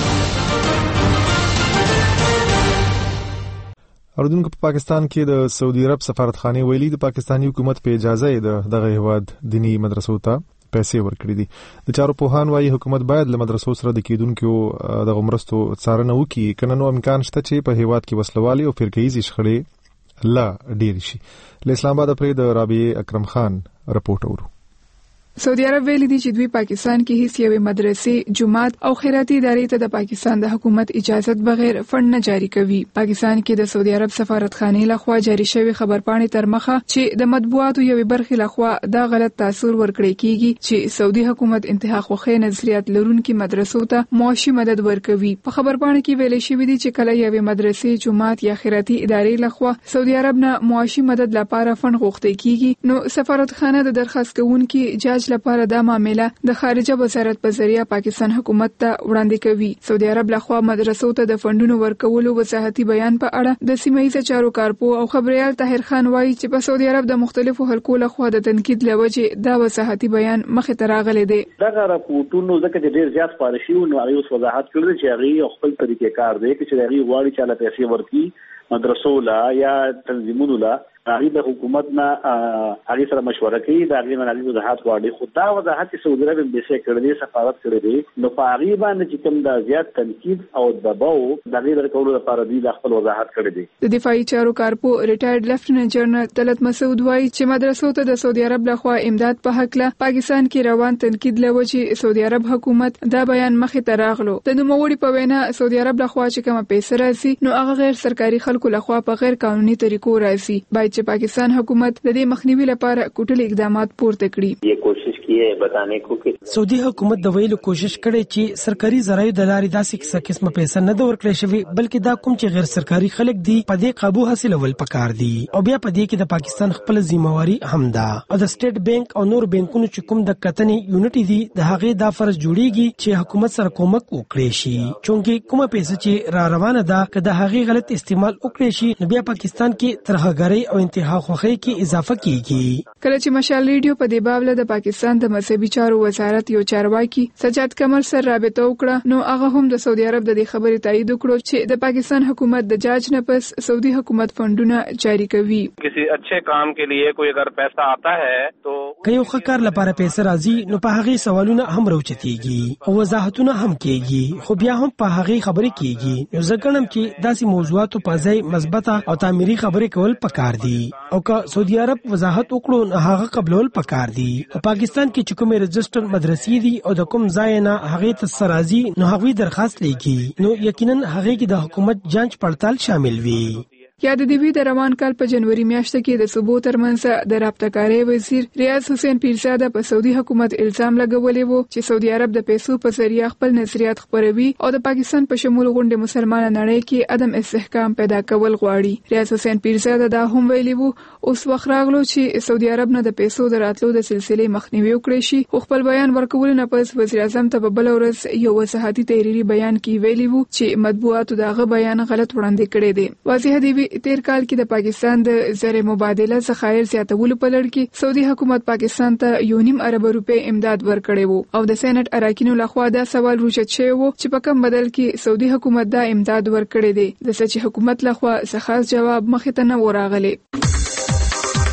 اردوونکو په پاکستان کې د سعودي عرب سفارتخانه ویلي د پاکستاني حکومت په اجازه دغه هیواد دینی مدرسو ته پیسې ورکړي دي. د چارو پوهان وايي حکومت باید له مدرسو سره د کېدونکو د غمرستو څارنه وکړي، کنه نو امکان شته چې په هیواد کې وسلوالي او فرقه‌ایزي شخړې لا ډیر شي. له اسلام آباد پرې د رابعه اکرم خان رپورټ اورو. سعودي عرب ویلي دي چې دوی پاکستان کې هیڅ یوې مدرسې، جماعت او خیراتي ادارې ته د پاکستان د حکومت اجازه بغیر فند نه جاری کوي. پاکستان کې د سعودي عرب سفارتخانه لخوا جاری شوی خبرپاڼې تر مخه چې د مطبوعاتو یوې برخې لخوا دا غلط تاثیر ورکړی کیږي چې سعودي حکومت انتها خوخي نظریات لرونکو مدرسو ته معاشي مدد ورکوي. په خبرپاڼه کې ویل شوی دی چې کله یوې مدرسې، جماعت یا خیراتي ادارې لخوا سعودي عرب نه معاشي مدد لپاره فند غوښتل کیږي، نو سفارتخانه د درخواست کوونکي جاج لپاره دا معاملې د خارجه وزارت په ذریعہ پاکستان حکومت ته وړاندې کوي. سعودي عرب لخوا مدرسو ته د فندونو ورکولو وضاحتي بیان په اړه د سیمه‌ایزه چارو کارپو او خبريال طاهر خان وایي چې په سعودي عرب د مختلفو حلقو لخوا د تنقید لوجه دا وضاحتي بیان مخې ته راغلی دی. دغه راپورټونو ځکه چې ډیر زیات فارشي او نو هغه وضاحت کړل چې هغه خپل طریقې کار دی چې هغه غواړي چې له پیسې ورکړي مدرسو لا یا تنظیمونو لا هغه د حکومت نه هغه سره مشوره کوي، دا هغه نه وضاحت غواړي. خو دا وضاحت سعودي عرب به څه کړی دی، سفارت کړی دی، نو په غیبه چې کوم دا زیات تنقید او دباو د غیر کولو لپاره دی د خپل وضاحت کړی دی. د دفاعي چارو کارپو ریټایرډ لیفټننټ جنرال طلعت مسعود وایي چې مدرسو ته د سعودي عرب لخوا امداد په حق له پاکستان کې روان تنقید لوجه سعودي عرب حکومت دا بیان مخې ته راغلو. د نوموړي په وینا سعودي عرب لخوا چې کومه پیسې راځي نو هغه غیر سرکاري خلکو لخوا په غیر قانوني طریقو راځي. باید چې پاکستان حکومت د دې مخنیوي لپاره کوټلي اقدامات پورته کړي. یہ کوشش کی ہے بتانے کو کہ سعودي حکومت د ویلو کوشش کړي چې سرکاري ذرایع د لارې داسې قسمه پیسې نه ورکړي شوی، بلکې دا کوم چې غیر سرکاري خلک دي په دې قابو حاصلول پکار دي او بیا په دې کې د پاکستان خپل ذمہواری هم ده او د سټیټ بانک او نور بانکونو چې کوم د کتنې یونټ دي د هغه د فرض جوړیږي چې حکومت سره کومک وکړي شي، چونکه کومه پیسې چې را روانه ده که د هغه غلط استعمال وکړي شي نو بیا پاکستان کې ترهګرۍ او انتها خوخي کې اضافه کیږي. کله چې مشال ریډیو په دې باب له پاکستان د مذهبي چارو وزارت یو چارواکي سجاد کمر سره رابطه وکړه، نو هغه هم د سعودي عرب د دې خبرې تایید وکړو چې د پاکستان حکومت د جاج نه پس سعودي حکومت فندونه جاری کوي. کسی اچھے کام کے لیے کوئی اگر پیسہ آتا ہے تو که یو ښه کار لپاره پیسې راځي نو په هغه سوالونه هم راوچتيږي او وضاحتونه هم کیږي، خو بیا هم په هغه خبرې کیږي. نو زه ګڼم چې داسې موضوعاتو په ځای مثبته او تعمیري خبرې کول پکار دي او که سعودي عرب وضاحت وکړو نو هغه قبول پکار دي. په پاکستان کې چې کومه رجسټر مدرسې دي او د کوم ځای نه هغه ته سرازي نو هغه درخواست لیکي، نو یقینا هغه کې د حکومت جانچ پړتال شامل وي. یا د دې د روان کال په جنوري میاشت کې د صوبو ترمنځ د رابطه‌کاري وزیر ریاض حسین پیرزاده په سعودي حکومت الزام لګولې وو چې سعودي عرب د پیسو په ذریعہ خپل نظریات خپروي او د پاکستان په شمول غونډه مسلمان نړۍ کې عدم استحکام پیدا کول غواړي. ریاض حسین پیرزاده دا هم ویلي وو اوس وخت راغلو چې سعودي عرب نه د پیسو دراتلو د سلسله مخنیوي وکړي شي. خپل بیان ورکول نه پس وزیر اعظم ته په بل ورځ یو وضاحتي تحریری بیان کې ویلي وو چې مطبوعاتو دغه بیان غلط وړاندې کړی دی. واضح دی تیر کال کې د پاکستان د زر مبادله ذخایر زیاتولو په لړ کې سعودي حکومت پاکستان ته 1.5 ارب روپے امداد ورکړی وو او د سېنات اراکینو لخوا دا سوال روچت شوی وو چې په کوم بدل کې سعودي حکومت دا امداد ورکړی دی. د سچ حکومت لخوا څه خاص جواب مخې ته نه وراغلی.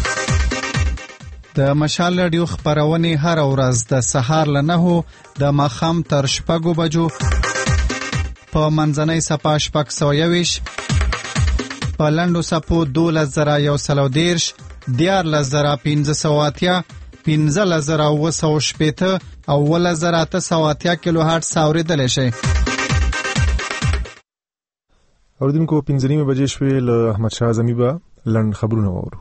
د مشال رادیو خبرونه هر ورځ د سهار له 9 د ماښام تر 6 بجو په منځنۍ صفه 621 په لاندو صفو 12110 14580 15080 او 11980 کیلو هرتز اوریدل شي. اوردونکو 15 بجې شوې له احمد شاه زمي به لند خبرونه وورو.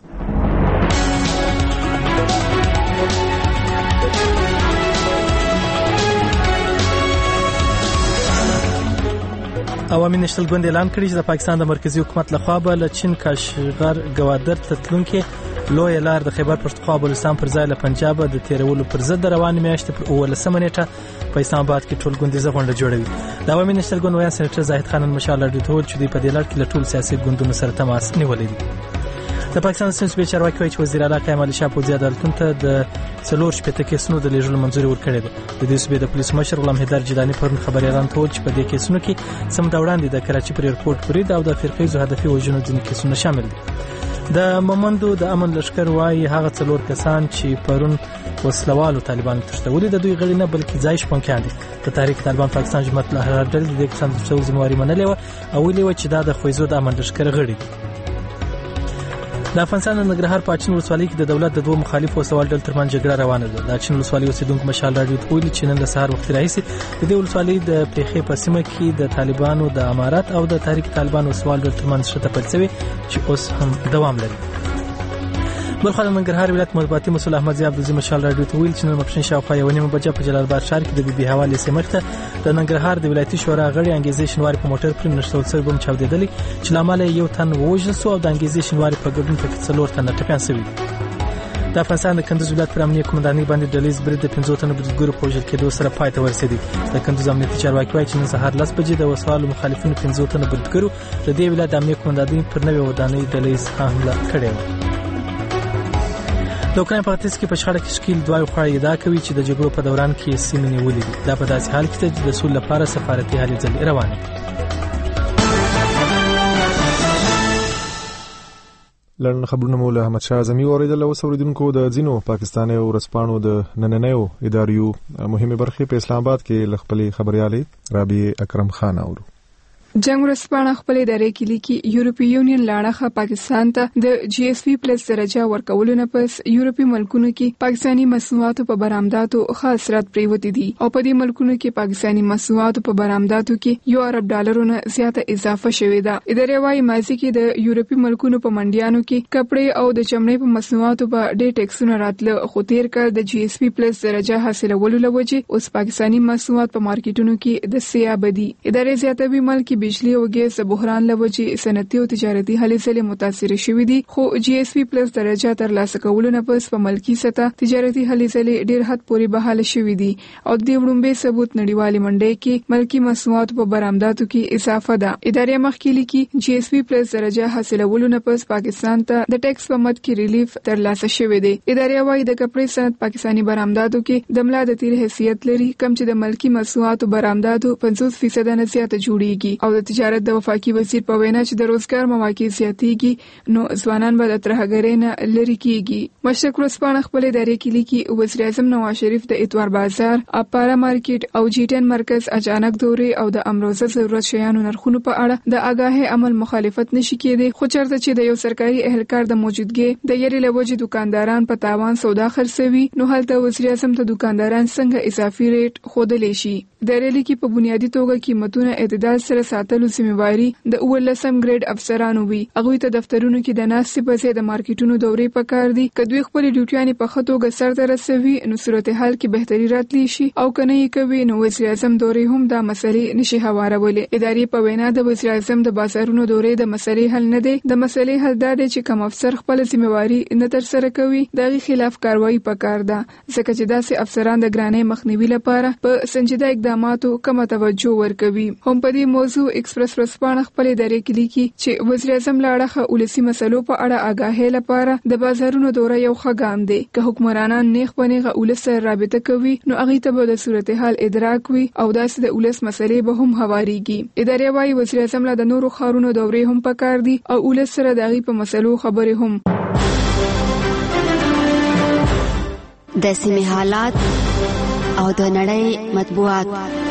عوامي نشل ګوند اعلان کړی چې د پاکستان د مرکزی حکومت لخوا به له چین کاشغر گوادر ته تلونکي لوی لار د خیبر پښتونخوا بلوچستان پر ځای له پنجاب د تیرولو پر ضد روانه میاشتې پر 19 نیټه په اسلام آباد کې ټول ګوندیزه غونډه جوړوي. د عوامي نشل ګوند ویان سېنیټر زاهد خان مشال اډو ته چې په دې لړ کې له ټول سیاسي ګوندونو سره تماس نیولې دي. د پاکستان سیاسي چارواکي وايي چې وزیر اعلی قائم علي شاه پوځي عدالتونو ته د 4 کیسونو د لیږلو منځوري ورکړې ده. د دې صوبې د پولیس مشر غلام حیدر جیلانی پرون خبري اعلان کړ چې په دې کیسونو کې سم دا وړاندې د کراچي پر ایرپورټ برید او د فرقې هدفي وژنو ځینې کیسونه شامل دي. د مومندو د امن لشکر وايي هغه 4 کسان چې پرون وسلوالو طالبان تشتولي د دوی غړي نه بلکې ځای شپونکان دي. د تحریک طالبان پاکستان جماعت الاحرار ډلې د کسان د څو ذمہواری منلې و او ویلي و چې دا د خویزو د امن لشکر غړي دي. د افغانستان د ننګرهار په اچین ولسوالۍ کې د دولت د دوه مخالفو سوال ډل ترمن جګړه روانه ده. د اچین ولسوالۍ اوسیدونکو مشال راډیو ته ویلي چې نن د سهار وخت راهیسې د دې ولسوالۍ د پریخي په سیمه کې د طالبانو د امارات او د تحریک طالبانو سوال ډل ترمن شته پلسوي چې اوس هم دوام لري. بلخو د ننګرهار ولایت مطبوعاتي مسؤل احمد ضیاء عبدالعزیز مشال راډیو ته ویل چې نن مخکې شاوخوا 1:30 بجې په جلال آباد ښار کې د بي بي حواله سیمه د ننګرهار د ولایتي شورا غړي انګیزې شنواري په موټر پر نشټول سره بم چاودېدل چې لامل یو تن ووژل شو او د انګیزې شنواري په ګډون په 4 تنه ټپيان شوي. د افغانستان د کندوز ولایت پر امنیتي قومندانۍ باندې ډلیز برید د 15 تنو بریدګرو په وژل کېدو سره پای ته ورسېدی. د کندوز امنیتي چارواکي وايي چې نن سهار 10 بجې د وسوالو مخالفینو 15 تنو بریدګرو د دې ولایت د امنیتي قومندانۍ پر نوې ودانۍ ډلیز حمله کړې و. د اوکراین په ختیځ کې په شخړه کې شکیل دوه خواړه ادعا کوي چې د جګړو په دوران کې سیمې نیولې دي. دا په داسې حال کې چې د سولې لپاره سفارتي هلې ځلې روانې دي. لړن خبرونه مولا احمد شاه زمي اوریدل او اوریدونکو د ځینو پاکستاني ورسپانو د نننیو اداریو مهمه برخې په اسلام آباد کې لخپلي خبريالي رابي اکرم خان اورو. جنگ ورسپانه خپل ادارې کې لیکي یورپی یونین لاړه پاکستان ته د جی ایس پی پلس درجه ورکولو نه پس یورپی ملکونو کې پاکستانی مصنوعاتو په برآمداتو خاص رات پریوتی دي او په دې ملکونو کې پاکستانی مصنوعاتو په برآمداتو کې یو ارب ډالرونه زیاته اضافه شوې ده. ادارې وايي مازی کې د یورپی ملکونو په منډیانو کې کپړې او د چمړې په مصنوعاتو په ډېر ټیکسونه راتله خو تیر کال د جی ایس پی پلس درجه حاصلولو لوجه اوس پاکستانی مصنوعات په مارکیټونو کې د سیابدي. ادارې زیاتوي ملک بجلی او ګیس بحران لوجه صنعتي او تجارتي هلې ځلې متاثر شوې دي خو جی ایس پی پلس درجه ترلاسه کولو نه پس په ملکی سطح تجارتي هلې ځلې ډېر حد پورې بحاله شوې دي او د وړاندې ثبوت نړیوالې منډې کې ملکی مصنوعات په برآمداتو کې اضافه ده. ادارې مخکې لیکي جی ایس پی پلس درجه حاصلولو نه پس پاکستان ته د ټیکس په مد کې ریلیف ترلاسه شوې دی. ادارې وايي د کپړې صنعت پاکستانی برآمداتو کې د ملا د تیر حیثیت لري کم چې د ملکی مصنوعاتو برآمداتو 50% نه زیاته جوړیږي او د تجارت د وفاقي وزیر په وینا چې د روزګار مواقع زیاتېږي نو ځوانان به د ترهګرۍ نه لرې کیږي. مشرق ورځپاڼه خپل ادارې کې لیکي وزیر اعظم نواز شریف د اتوار بازار اپارا مارکیټ او جی 10 مرکز اچانک دورې او د امروزه ضرورت شیانو نرخونو په اړه د آگاهۍ عمل مخالفت نشي کېدی خو چرته چې د یو سرکاري اهلکار د موجودګۍ د یری لوجه دکانداران په تاوان سودا خرڅوي نو هلته وزیر اعظم ته دکانداران څنګه اضافي ریټ خودلې شي. د ریلی کې په بنیادی توګه قیمتونه اعتدال سره ساتلو ذمہواری د 18م ګریډ افسرانو وي. هغه ته دفترونو کې د ناستې په ځای د مارکیټونو دورې پکار دي کدوې خپل ډیوټیانې په خطوګه سر ته رسوي نو صورتحال کې بهتري راتلی شي او کنه یې کوي نو وزیر اعظم دورې هم د مسلې نشي هوارولې. ادارې په وینا د وزیر اعظم د بازارونو دورې د مسلې حل نه دی. د مسلې حل دا دی چې کوم افسر خپل ذمہواری نه تر سره کوي دغه خلاف کاروایی پکار ده ځکه چې داسې افسران د ګرانۍ مخنیوي لپاره په سنجیده اقداماتو کم توجه ورکوي. هم په دې موضوع ایکسپریس ورځپاڼه خپل ادارې کې لیکي چې وزیر اعظم لاړه ولسی مسلو په اړه آگاهی لپاره د بازارونو دوره یو ښه ګام دی. که حکمرانان نیغ پنیغه ولس سره رابطه کوي نو هغه ته به د صورتحال ادراک وي او داسې د ولس مسلې به هم هواريږي. ادارې وايي وزیر اعظم له د نورو خارونو دورې هم پکار دي او ولس سره دغه په مسلو خبرې هم د سیمې حالات او د نړۍ مطبوعات.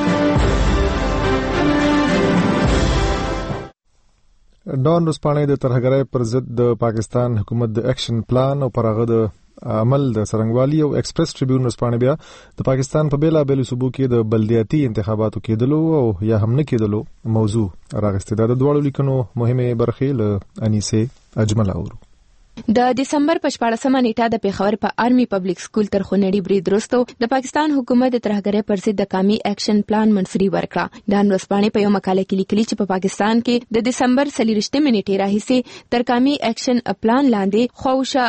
ډان رسپانې د ترهګرۍ پر ضد د پاکستان حکومت د اکشن پلان او پرغه د عمل د سرنګوالي او ایکسپریس ټریبیون رسپانې بیا د پاکستان په بیلا بیل صوبو کې د بلدیاتي انتخاباتو کېدلو او یا هم نه کېدلو موضوع راغستې ده. د دوړو لیکنو مهمه برخې له انیسه اجمل اورو. د دسمبر په 14مه نیټه د پیښور په آرمي پبلک سکول تر خونړي برید وروسته د پاکستان حکومت د ترهګرۍ پر ضد د قومي اکشن پلان منفري ورکړه. د رسپانې په یو مقاله کې لیکلي چې په پاکستان کې د دسمبر 23 نیټې راهیسې تر قومي اکشن پلان لاندې خوښه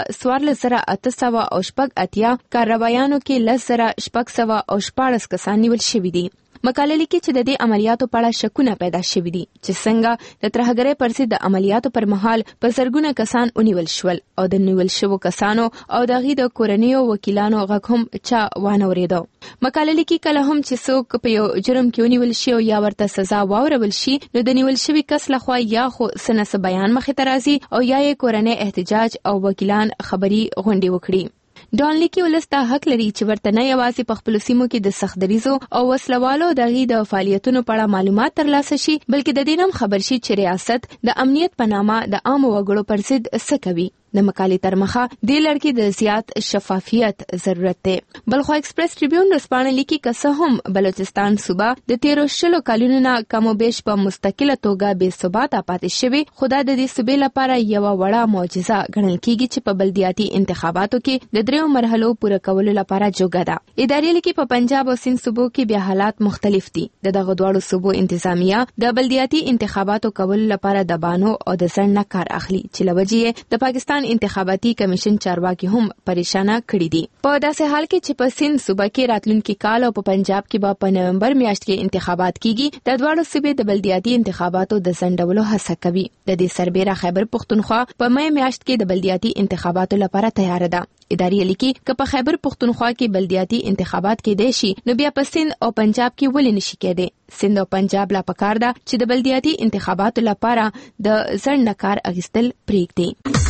14,880 کاروایانو کې 10,614 کسان نیول شوي دي. مقاله لیکي چې د دې عملیاتو په اړه شکونه پیدا شوي دي چې څنګه د ترهګرۍ پر ضد د عملیاتو پر مهال په زرګونه کسان ونیول شول او د نیول شوو کسانو او د غي د کورنیو وکیلانو غږ هم چا وانه ورېدو. مقاله لیکي کله هم چې څوک په یو جرم کې ونیول شي او یا ورته سزا واورول شي نو د نیول شوی کس لخوا یا خو سنس بیان مخې ته راځي او یا یې کورنۍ احتجاج او وکیلان خبري غونډې وکړي. ډان لیکي ولسته حق لري چې ورته نه یوازې په خپل سیمو کې د سخت دریزو او وسلوالو دغه د فعالیتونو په اړه معلومات ترلاسه شي بلکې د دې هم خبر شي چې ریاست د امنیت په نامه د عام وګړو پر ضد څه کوي. د مقالې تر مخه د لړکی د زیات شفافیت ضرورت دی. بلخو ایکسپریس ټریبیون رسپانې لیکي که څه هم بلوچستان صوبه د 13 کلونو نه کم او بیش په مستقله توګه بې ثباته پاتې شوی خو دا د دې صوبې لپاره یو وړه معجزه ګڼل کیږي چې په بلدیاتي انتخاباتو کې د 3 مرحلو پوره کولو لپاره جوګه ده. ادارې لیکي په پنجاب او سند صوبو کې بیا حالات مختلف دي. دغه دواړو صوبو انتظامیه د بلدیاتي انتخاباتو کولو لپاره د بانو او د ځنډ نه کار اخلي چې لوجې د پاکستان انتخاباتي کمیشن چارواکي هم پریشانه کړی دي. په داسې حال کې چې په سند صوبه کې راتلونکي کال او په پنجاب کې به په نومبر میاشت کې انتخابات کیږي د دواړو صوبې د بلدیاتي انتخاباتو د ځنډولو هڅه کوي. د دې سربېره خیبر پښتونخوا په مې میاشت کې د بلدیاتي انتخاباتو لپاره تیار ده. ادارې لیکي چې په خیبر پښتونخوا کې بلدیاتي انتخابات کېدای شي نو بیا په سند او پنجاب کې ولې نشي کېدای. سند او پنجاب لا پکار ده چې د بلدیاتي انتخاباتو لپاره د ځنډ کار اخیستل پریږدي.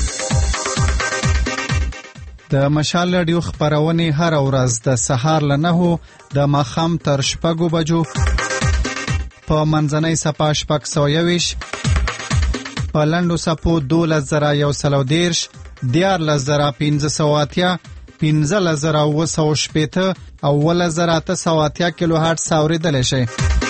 د مشال رادیو خبرونه هر ورځ د سهار ل 9 د ماخام تر 6 بجو په منځنۍ صفه 621 په لندو صفو 2110 14580 15080 او 1980 کیلو هرتز اوریدل شي.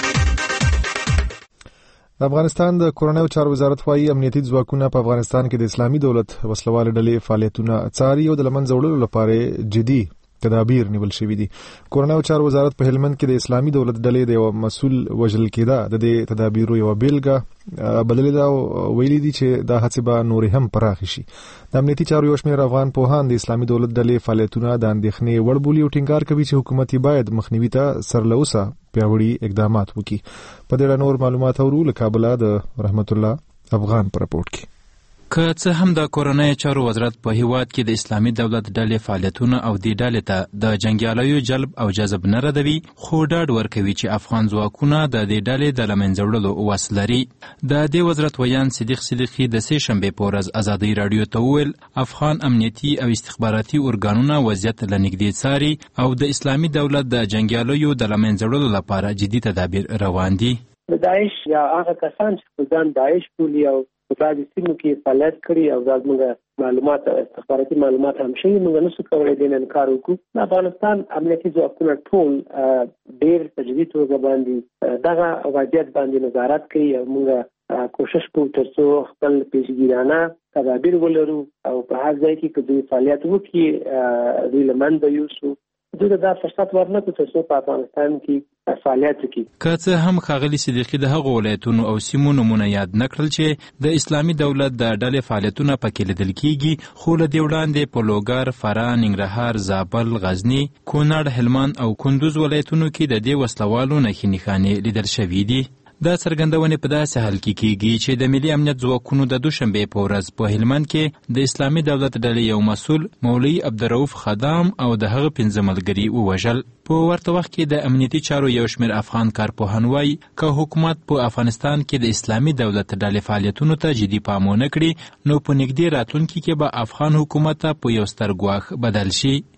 د افغانستان د کورنیو چارو وزارت وايي امنیتي ځواکونه په افغانستان کې د اسلامي دولت وسلوال ډلې فعالیتونه څاري او د لمنځه وړلو لپاره جدي تدابیر نیول شوي دي. کورنیو چارو وزارت په هلمند کې د اسلامي دولت ډلې د یو مسؤل وژل کېده د دې تدابیرو یو بیلګه بللې دا ویلي دي چې دا هڅه به نور هم پراخ شي. د امنیتي چارو یو شمېر افغان پوهان د اسلامي دولت ډلې فعالیتونه د اندېښنې وړ بولي او ټینګار کوي چې حکومت باید مخنیوي ته سرلوسه پیاوړي اقدامات وکړي. په دې اړه نور معلومات اورو له کابل د رحمت الله افغان پر رپورټ کې. که څه هم د کورنۍ چارو وزارت په هیواد کې د اسلامي دولت ډلې فعالیتونه او د ډلې ته د جنگیالیو جلب او جذب نه ردوي خو ډاډ ورکوي چې افغان ځواکونه د دې ډلې د لمنځه وړلو وس لري. د دې وزارت ویان صدیق صدیقي د سې شنبې په ورځ ازادي رادیو ته وویل افغان امنیتي او استخباراتي ارګانونه وضعیت له نږدې څاري او د اسلامي دولت د جنگیالیو د لمنځه وړلو لپاره جدي تدابیر روان دي. داعش یا هغه کسان چې ځان داعش بولي او په بعضې سیمو کې فعالیت کړي او زموږ معلومات استخباراتي معلومات هم شي موږ نشو کولی دې انکار وکړو. د افغانستان امنیتي ځواکونه ټول ډېر تجدید توګه باندې دغه وضعیت باندې نظارت کوي او موږ کوشش کوو ترڅو خپل پیشګیرانه تدابیر ولرو او په هر ځای کې که دوی فعالیت وکړي دوی له منځه یوسو دوی دا فرصت ورنکړو ترڅو په افغانستان کې فعالیت وکړي. که څه هم ښاغلي صدیقي د هغو ولایتونو او سیمو نومونه یاد نه کړل چې د اسلامي دولت د ډلې فعالیتونه پکې لیدل کیږي خو له دې وړاندې په لوګر، فراه، ننګرهار، زابل، غزني، کونړ، هلمند او کندوز ولایتونو کې د دې وسلوالو نښې نښانې لیدل شوي دي. دا څرګندونې په داسې حال کې کیږي چې د ملي امنیت ځواکونو د دوشنبې په ورځ په هلمند کې د اسلامي دولت ډلې یو مسؤل مولوي عبدالرؤف خدام او د هغه 5 ملګري ووژل. په ورته وخت کې د امنیتي چارو یو شمېر افغان کارپوهان وایي که حکومت په افغانستان کې د اسلامي دولت ډلې فعالیتونو ته جدي پام ونه کړي نو په نږدې راتلونکي کې به افغان حکومت په یو ستر ګواښ بدل شي.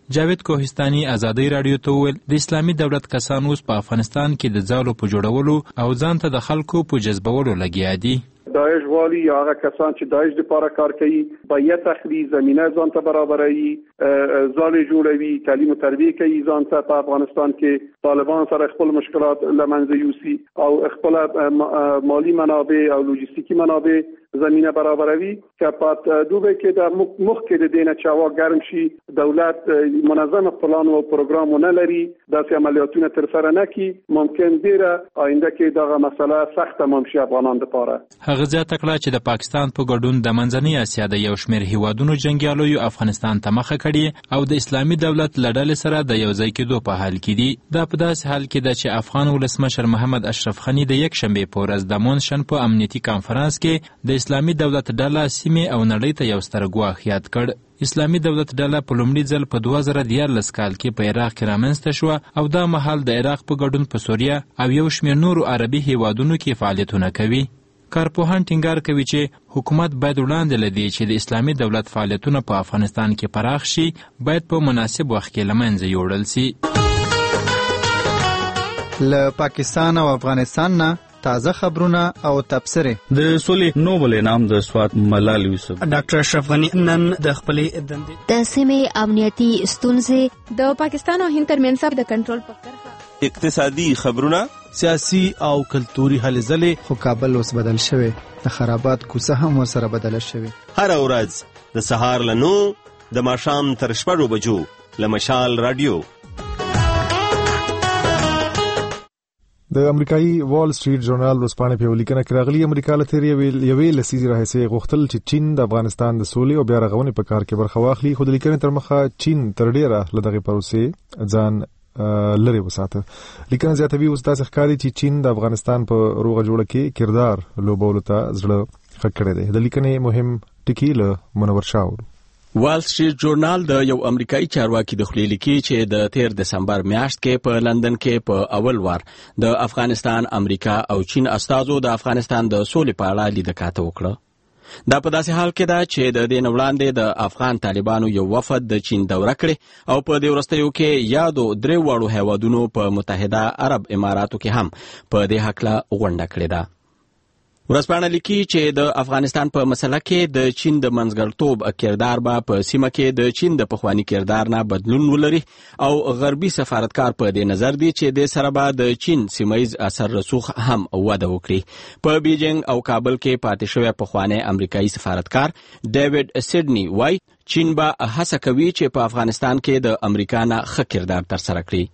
جاوید کوهستاني ازادي رادیو ته وویل د اسلامي دولت کسان اوس په افغانستان کې د ځالو په جوړولو او ځان ته د خلکو په جذبولو لګیا دي. داعش والی یا هغه کسان چې داعش لپاره کار کوي باید تخلی زمینه ځان ته برابروي، ځالې جوړوي، تعلیم او تربیه کوي ځان ته. په افغانستان کې طالبان سره خپل مشکلات لمنځه یوسي او خپل مالی منابع او لوجستیکی منابع زمینه برابروي که په دوبه کې د مخ کې د دینه چاوا ګرم شي، دولت منظم پلان او پروګرام نه لري، داسې عملیاتونه تر سره نه کوي، ممکن ډیره آینده کې دغه مسله سخت تمام شي افغانان لپاره. هغه زیاته کړه چې د پاکستان په ګډون د منځنۍ اسیا د یو شمېر هیوادونو جنګیالیو افغانستان ته مخه کړې او د اسلامي دولت له ډلې سره د یو ځای کېدو په حال کې دي. دا په داسې حال کې ده چې افغان ولسمشر محمد اشرف غني د یکشنبې په ورځ د مونشن په امنیتي کانفرنس کې د اسلامي دولت ډله سیمې او نړۍ ته یو ستر ګواښ یاد کړ. اسلامي دولت ډله په لومړي ځل په 2014 کال کې په عراق کې رامنځته شوه او دا مهال د عراق په ګډون په سوریه او یو شمېر نورو عربي هیوادونو کې فعالیتونه کوي. کارپوهان ټینګار کوي چې حکومت باید وړاندې لدی چې د اسلامي دولت فعالیتونه په افغانستان کې پراخ شي باید په مناسب وخت کې لمنځه یوړل شي. له پاکستان او افغانستان نه تازه خبرونه او تبصره. د سولې نوبل انعام د سوات ملال یوسف ډاکټر اشرف غني نن د خپلې دندې د سیمې امنیتي ستونزې د پاکستان او هند ترمنځ د کنټرول په کرښه اقتصادي خبرونه سیاسي او کلتوري هلې ځلې. خو کابل اوس بدل شوی، د خرابات کوڅه هم ورسره بدله شوی. هر ورځ د سهار له 9 د ماښام تر 6 بجو له مشال رادیو. د امریکایي وال سټریټ ژورنال ورځپاڼې په لیکنه کې راغلي امریکا له تیر یوې لسیزې راهیسې غوښتل چې چین د افغانستان د سولې او بیا رغونې په کار کې برخه واخلي، خو د لیکنې تر مخه چین تر ډیره له دغه پروسې ځان لري وساته. لیکنه زیاتوي اوس داسې ښکاري چې چین د افغانستان په روغه جوړه کې کردار لوبولو ته زړه ښه کړی دی. د لیکنې مهم ټکی له منور شاه. وال سټریټ ژورنال د یو امریکایي چارواکي د خپلې لیکي چې د 13 دسمبر میاشت کې په لندن کې په اول وار د افغانستان، امریکا او چین استازو د افغانستان د سولې په اړه لیدکاته وکړه. دا په داسې حال کې ده چې د دې وړاندې د افغان طالبانو یو وفد د چین دوره کړې او په دې وروستیو کې یادو درې واړو هیوادونو په متحده عرب اماراتو کې هم په دې هکله غونډه کړې ده. ورځپاڼه لیکي چې د افغانستان په مسله کې د چین د منځګړتوب کردار به په سیمه کې د چین د پخوانی کردار نه بدلون ولري او غربي سفارتکار په دې نظر دی چې د سره به د چین سیمایي اثر رسوخ هم وده وکړي. په بیجینګ او کابل کې پاتې شوی پخوانی امریکایي سفارتکار ډیوډ سیډنی وای چین به هڅه کوي چې په افغانستان کې د امریکا نه ښه کردار ترسره کړي.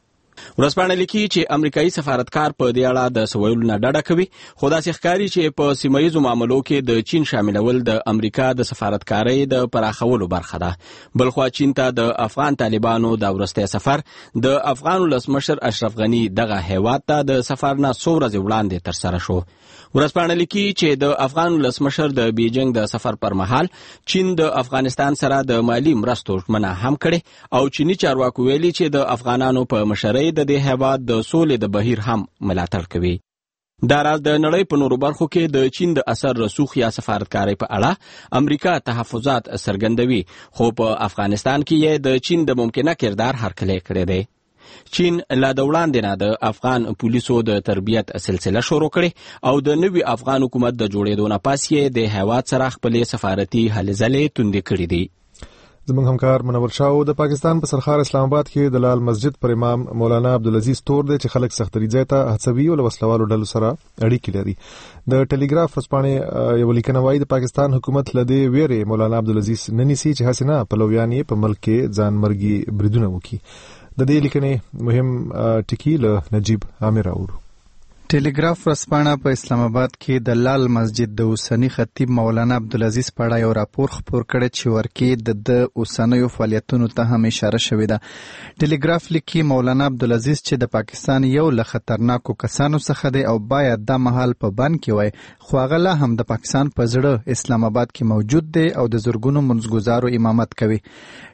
ورځپاڼه لیکي چې امریکایي سفارتکار په دې اړه د سویلو نه ډډه کوي، خو داسې ښکاري چې په سیمایي معاملو کې د چین شاملول د امریکا د سفارتکارۍ د پراخولو برخه ده. بلخوا چین ته د افغان طالبانو د وروستي سفر د افغان ولسمشر اشرف غني دغه هیواد ته د سفر نه څو ورځې وړاندې ترسره شو. ورځپاڼه لیکي چې د افغان ولسمشر د بیجینګ د سفر پر مهال چین د افغانستان سره د مالی مرستو ژمنه هم کړې او چینی چارواکو ویلي چې د افغانانو په مشرۍ د دې هیواد د سولې د بهیر هم ملاتړ کوي. دا راز د نړۍ په نورو برخو کې د چین د اثر رسوخ یا سفارتکارۍ په اړه امریکا تحفظات څرګندوي، خو په افغانستان کې یې د چین د ممکنه کردار هرکلی کړی دی. چین لا د وړاندې نه د افغان پولیسو د تربیت سلسله شروع کړې او د نوي افغان حکومت د جوړېدو نه پس یې د هیواد سره خپلې سفارتي هلې ځلې توندې کړې دي. زموږ همکار منور شاه د پاکستان په سرخار اسلام آباد کې د لال مسجد پر امام مولانا عبدالعزیز تور دی چې خلک سختري ځای ته هڅوي او له وسلوالو ډلو سره اړیکې لري. د ټلیګراف ورځپاڼې یو لیکنه وایي د پاکستان حکومت له دې ویرې مولانا عبدالعزیز نه نیسي چې هسې نه پلویان یې په ملک کې ځان مرګي بریدونه وکړي. د دې لیکنې مهم ټکی له نجیب عامر اورو. ټلیګراف ورځپاڼه په اسلام آباد کې د لال مسجد د اوسنی خطیب مولانا عبدالعزیز په اړه یو راپور خپور کړی چې ورکې د اوسنیو فعالیتونو ته هم اشاره شوې ده. ټلیګراف لیکي مولانا عبدالعزیز چې د پاکستان یو له خطرناکو کسانو څخه دی او باید دا مهال په بند کې وای، خو هغه لا هم د پاکستان په زړه اسلام آباد کې موجود دی او د زرګونو منځګزارو امامت کوي.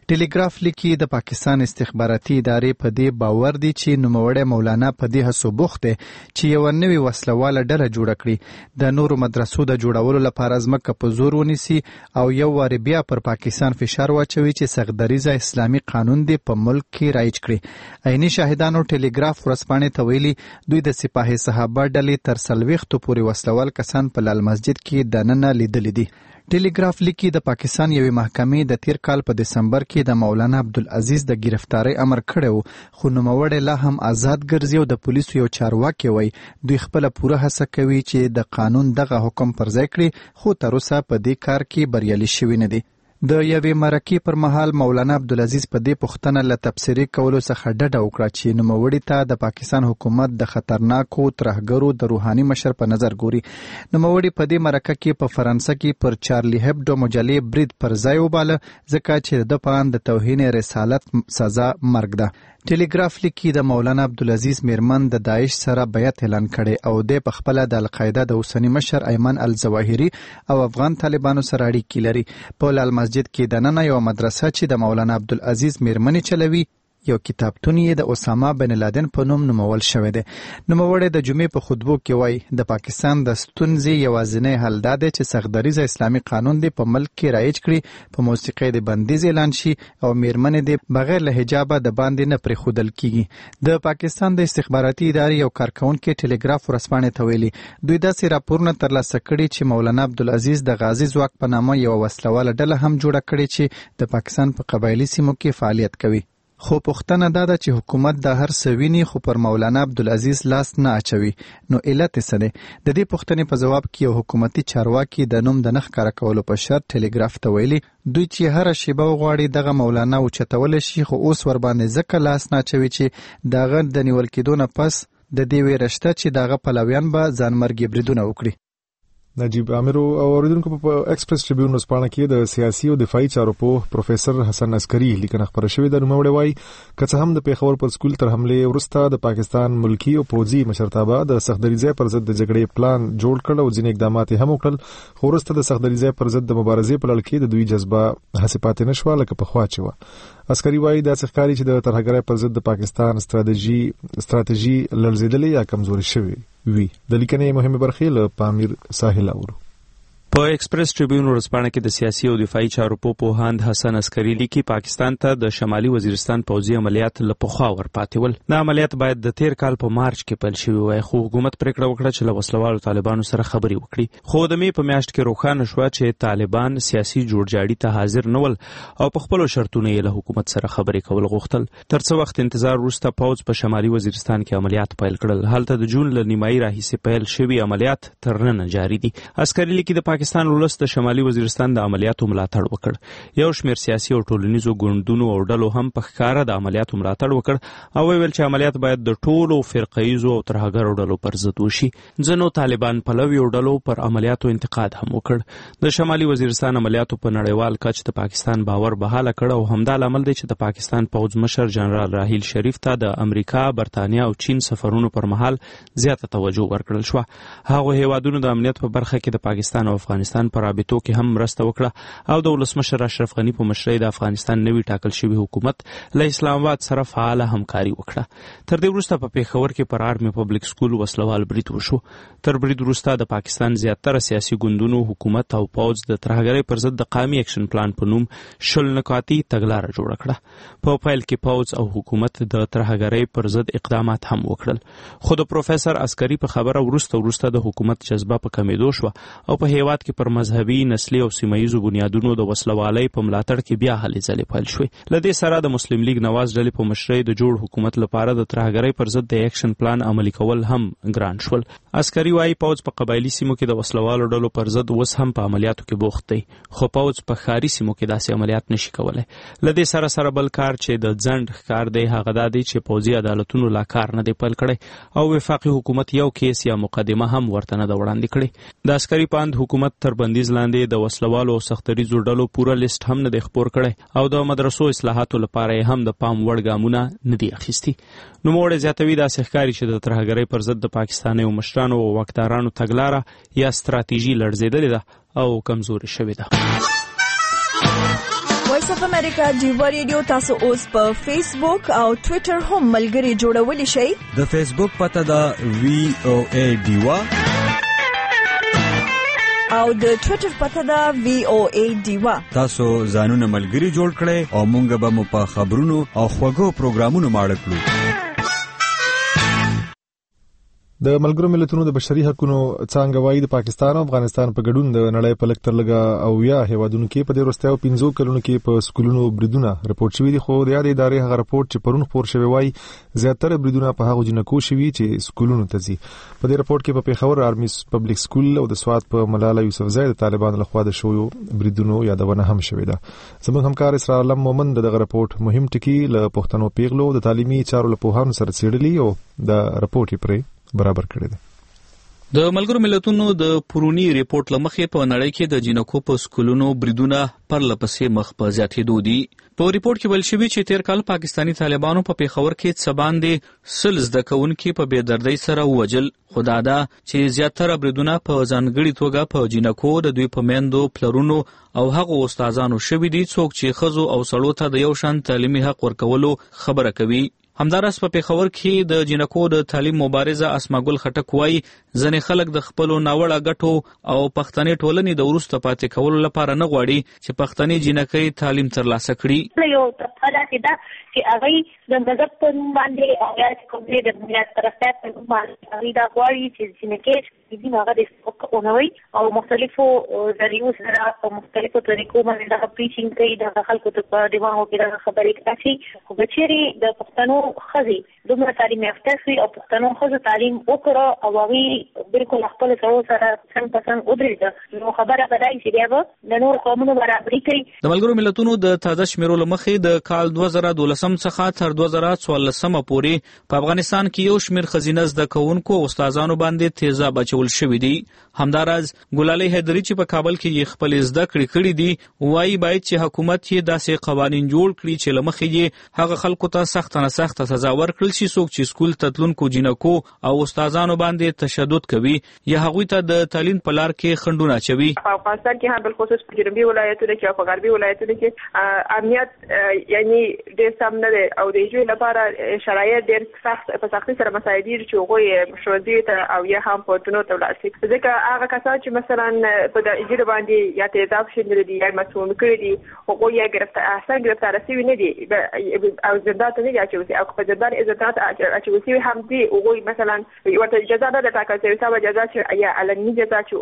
ټلګراف لیکي د پاکستان استخباراتي ادارې په دې باور دي چې نوموړی مولانا په دې هڅو بوخت دی چې یو نوې وسلواله ډله جوړه کړي د نورو مدرسو د جوړولو لپاره ځمکه په زور ونیسي او یو وار بیا پر پاکستان فشار واچوي چې سختدریزه اسلامي قانون دی په ملک کې رایج کړي. عیني شاهدانو ټلګراف ورځپاڼې ته ویلي دوی د سپاهي صحابه ډلې تر 40 پورې وسلوال کسان په لال مسجد کې دننه لیدلي دي. ټلګراف لیکي د پاکستان یوې محکمې د تیر کال په دسمبر کې د مولانا عبدالعزیز د گرفتاری امر کړی خو نوموړی لا هم آزاد ګرځي او د پولیسو یو چارواکي وایي دوی خپله پوره هڅه کوي چې د قانون دغه حکم پر ځای کړي خو تر اوسه په دې کار کې بریالي شوي نه دي. د یوې مرکې پر مهال مولانا عبدالعزیز په دې پوښتنه له تبصرې کولو څخه ډډه وکړه چې نوموړي ته د پاکستان حکومت د خطرناکو ترهګرو د روحاني مشر په نظر ګوري. نوموړي په دې مرکه کې په فرانسه کې پر چارلی هبډو مجلې برید پر ځای وباله ځکه چې د پان د توهین رسالت سزا مرګ ده. ټلګراف لیکي د مولانا عبدالعزیز میرمن د داعش سره بیعت اعلان کړي او د پخپله د القاعده د اوسنی مشر ایمن الظواهری او افغان طالبانو سره اړیکې لري. په لال مسجد کې دننه یو مدرسه چې د مولانا عبدالعزیز میرمنې چلوي یو کتابتون یې د اسامه بن لادن په نوم نومول شوی دی. نوموړی د جمعې په خطبو کې وایي د پاکستان د ستونزې یوازینی حل دا دی چې سختدریزه اسلامي قانون دی په ملک کې رایج کړي په موسیقۍ د بندیز اعلان شي او میرمنې دی بغیر له حجابه د باندې نه پرېښودل کیږي. د پاکستان د استخباراتي ادارې یو کارکونکي ټلګراف ورځپاڼې ته ویلي دوی داسې راپورونه ترلاسه کړي چې مولانا عبدالعزیز د غازی ځواک په نامه یو وسلواله ډله هم جوړه کړې چې د پاکستان په قبایلي سیمو کې فعالیت کوي. خو پوښتنه دا ده چې حکومت د هر څه ویني خو پر مولانا عبدالعزیز لاس نه اچوي نو علت څه دی؟ د دې پوښتنې په جواب کې یو حکومتي چارواکي د نوم د نه ښکاره کولو په شرط ټلګراف ته ویلي دوی چې هر شیبه وغواړي دغه مولانا اوچتولی شي خو اوس ورباندې ځکه لاس نه اچوي چې دغه د نیول کېدو نه پس د دې ویره شته چې دغه پلویان به ځانمرګي بریدونه وکړي. نجیب عامر او اوریدونکو په ایکسپریس ټریبیون ورځپاڼه کې د سیاسي او دفاعي چارو په پروفیسور حسن عسکري لیکنه خبره شوې ده. نوموړی وایي که څه هم د پیښور پر سکول تر حملې وروسته د پاکستان ملکی او پوځي مشرتابه د سختدریزۍ پر ضد د جګړې پلان جوړ کړ او ځینې اقدامات هم وکړل خو وروسته د سختدریزۍ پر ضد د مبارزې په لړ کې د دوی جذبه هڅې پاتې نه شوه لکه پخوا چې وه. عسکري وایي داسې ښکاري چې د ترهګرۍ پر ضد د پاکستان ستراتیژي لړزېدلې یا کمزوري شوې وي. د لیکنې مهمه برخې له پامیر ساحل اورو. په ایکسپریس ټریبیون ورځپاڼه کې د سیاسي او دفاعي چارو پوهاند حسن عسکري لیکي پاکستان ته د شمالي وزیرستان پوځي عملیات له پخوا ورپاتې ول. دا عملیات باید د تیر کال په مارچ کې پیل شوي وای خو حکومت پریکړه وکړه چې له وسلوالو طالبانو سره خبرې وکړي. خو د مې په میاشت کې روښانه شوه چې طالبان سیاسي جوړجاړي ته حاضر نه ول او په خپلو شرطونو یې له حکومت سره خبرې کول غوښتل. تر څه وخت انتظار وروسته پوځ په شمالي وزیرستان کې عملیات پیل کړل. هلته د جون له نیمایي راهیسې پیل شوي عملیات تر نن جاري دي. عسکري لیکي د پاکستان ولس د شمالي وزیرستان د عملیاتو ملاتړ وکړ. یو شمېر سیاسي او ټولنیزو ګوندونو او ډلو هم په ښکاره د عملیاتو ملاتړ وکړ او ویل چې عملیات باید د ټولو فرقه‌یزو او ترهګرو ډلو پر ضد وشي. ځینو طالبان پلویو ډلو پر عملیاتو انتقاد هم وکړ. د شمالي وزیرستان عملیاتو په نړیوال کچ د پاکستان باور بحاله کړ او همدا لامل دی چې د پاکستان پوځ مشر جنرال راحیل شریف ته د امریکا، برتانیا او چین سفرونو پر مهال زیاته توجه ورکړل شو. هغه هیوادونو د امنیت په برخه کې د پاکستان او افغانستان پر رابطو کې هم مرسته وکړه او د ولسمشر اشرف غنی په مشرۍ د افغانستان نوی ټاکل شوی حکومت له اسلام آباد سره فعال همکاري وکړه. تر دې وروسته په پیښور کې پر آرمي پبلک سکول وسلوال برید وشو. تر برید وروسته د پاکستان زیاتره سیاسي ګوندونو حکومت او پوځ د ترهګرۍ پر ضد د قومي اکشن پلان په نوم شل نکاتي تګلاره جوړه کړه. په پیل کې پوځ او حکومت د ترهګرۍ پر ضد اقدامات هم وکړل خو د پروفیسور عسکري په خبره وروسته د حکومت جذبه په کمیدو شو او په هیواد کې پر مذهبي، نسلي او سیمه‌ییزو بنیادونو د وسلوالۍ په ملاتړ کې بیا هلې ځلې پیل شوې. له دې سره د مسلم لیگ نواز ډلې په مشرۍ د جوړ حکومت لپاره د ترهګرۍ پر ضد د اکشن پلان عملي کول هم ګران شول. عسکري وایي پوځ په قبایلي سیمو کې د وسلوالو ډلو پر ضد اوس هم په عملیاتو کې بوخت دی خو پوځ په ښاري سیمو کې داسې عملیات نشي کولی. له دې سره بل کار چې د ځنډ ښکار دی هغه دا دی چې پوځي عدالتونو لا کار نه دی پیل کړی او وفاقي حکومت یو کیس یا مقدمه هم ورته نه ده وړاندې کړې. د عسکري پاند حکومت تر بندیز لاندې د وسلوالو او سختدریزو ډلو پوره لیست هم نه دی خپور کړی او د مدرسو اصلاحاتو لپاره هم د پام وړ ګامونه نه دي اخیستي. نوموړی زیاتوي داسې ښکاري چې د ترهګرۍ پر ضد د پاکستانیو مشرانو او واکدارانو تګلاره یا ستراتیژي لړزېدلې ده او کمزوري شوې ده. وایس اف امریکا ډیوا ریډیو تاسو اوس په فیسبوک او ټوئیټر هم ملګري جوړولی شئ. د فیسبوک پته دا VOA ډیوا او د ټوئیټر پته دا VOA ډیوا. تاسو ځانونه ملګري جوړ کړئ او مونږ به مو په خبرونو او خوږو پروګرامونو ماړه کړو. د ملګرو ملتونو د بشري حقوقو څنګه وايي د پاکستان او افغانستان په ګډون د نړۍ په لکتر لګا او یا هیوادونو کې په دې وروستیو 15 کلونو کې په سکولونو بریدونه رپورټ شوی دي. خو د یاد ادارې هغه رپورټ چې پرون خبر شوی وای زیاتره بریدونه په هغه جنکو شوی چې سکولونو ته ځي. په دې رپورټ کې په پیښور آرمي پبلک سکول او د سواد په ملاله یوسفزۍ د طالبانو لخوا د شویو بریدونو یادونه هم شوی ده. زموږ همکار اسرار علم مومن دغه رپورټ مهم ټکی له پښتنو پیغلو د تعلیمي چارو له پوهانو سره څېړلی او د رپورټ پرې برابر کړی دی. د ملګرو ملتونو د پرونی ریپورت لمخې په نړۍ کې د جنکو په سکولونو بریدونه پرلپسې مخ په زیاتېدو دي. په ریپورت کې ویل شوی چې تیر کال پاکستانی طالبانو په پیښور کې څه باندې 100 زده کوونکي په بې دردۍ سره ووجل. خو دا ده چې زیاتره بریدونه په ځانګړي توګه په جنکو د دوی په میندو پلرونو او هغو استادانو شوي دي څوک چې ښځو او سړو ته د یو شان تعلیمي حق ورکولو خبره کوي. همداراز په پیښور کې د جنکو د تعلیم مبارزه اسماګل خټک وایي ځنې خلک د خپلو ناوړه ګټو او پښتني ټولنې د وروسته پاتې کولو لپاره نه غواړي چې پښتني جنکۍ تعلیم ترلاسه کړي. یو تفصیلات ده چې هغه د مذهب په باندې او یا کوم د ملت طرفه په باندې دا غواړي چې جنکۍ د هغه د سپکونوي او مختلفو ذریعو سره په مختلفو طریقو باندې د پریچینګ کوي د خلکو ته دیوانو کې د خبرې کوي. خو بچری د پښتنو خزي دومره تعلیم یافته شي او پښتنو خزو تعلیم وکړه او هغه بالکل خپل سره څنګه څنګه ودرېده نو خبره بدای شي بیا د نور قومونو برابرۍ کوي. د ملګرو ملتونو د تازه شمیرو لمخې د کال 2012 څخه تر 2014 پورې په افغانستان کې یو شمیر خزینه زده کوونکو او استادانو باندې تیزاب اچول شوی دی. همداراز ګلالۍ حیدري چې په کابل کې خپل زده کړې دي وایي باید چې حکومت یې داسې قوانین جوړ کړي چې لمخې یې هغه خلکو ته سخت نه سخت سزا ورکړل شي څوک چې سکول تتلونکو جنکو او استادانو باندې تشدد کوي یا هغوی ته د تعلیم په لار کې خنډونه اچوي. په افغانستان کې هم بالخصوص په جنوبي ولایتونو کې او په غربي ولایتونو کې امنیت یعنی ډېر سم نه دی او د ایجو لپاره شرایط ډېر سخت په سختۍ سره مساعد دي چې هغوی ښوونځیو ته او یا هم پوهنتونونو ته ولاړ شي. ځکه هغه کسان چې مثلا په د ایجو باندې یا تیزاب شیندلي دي یا مسموم کړي دي هغوی یې ګرفتار شوي نه دي او زندان ته نه دي اچوي او په زندان زندان اچوي شوي هم دي هغوی مثلا ورته اجازه نه ده ټاکل شوې سمه اجازه چې یا علني جزا چې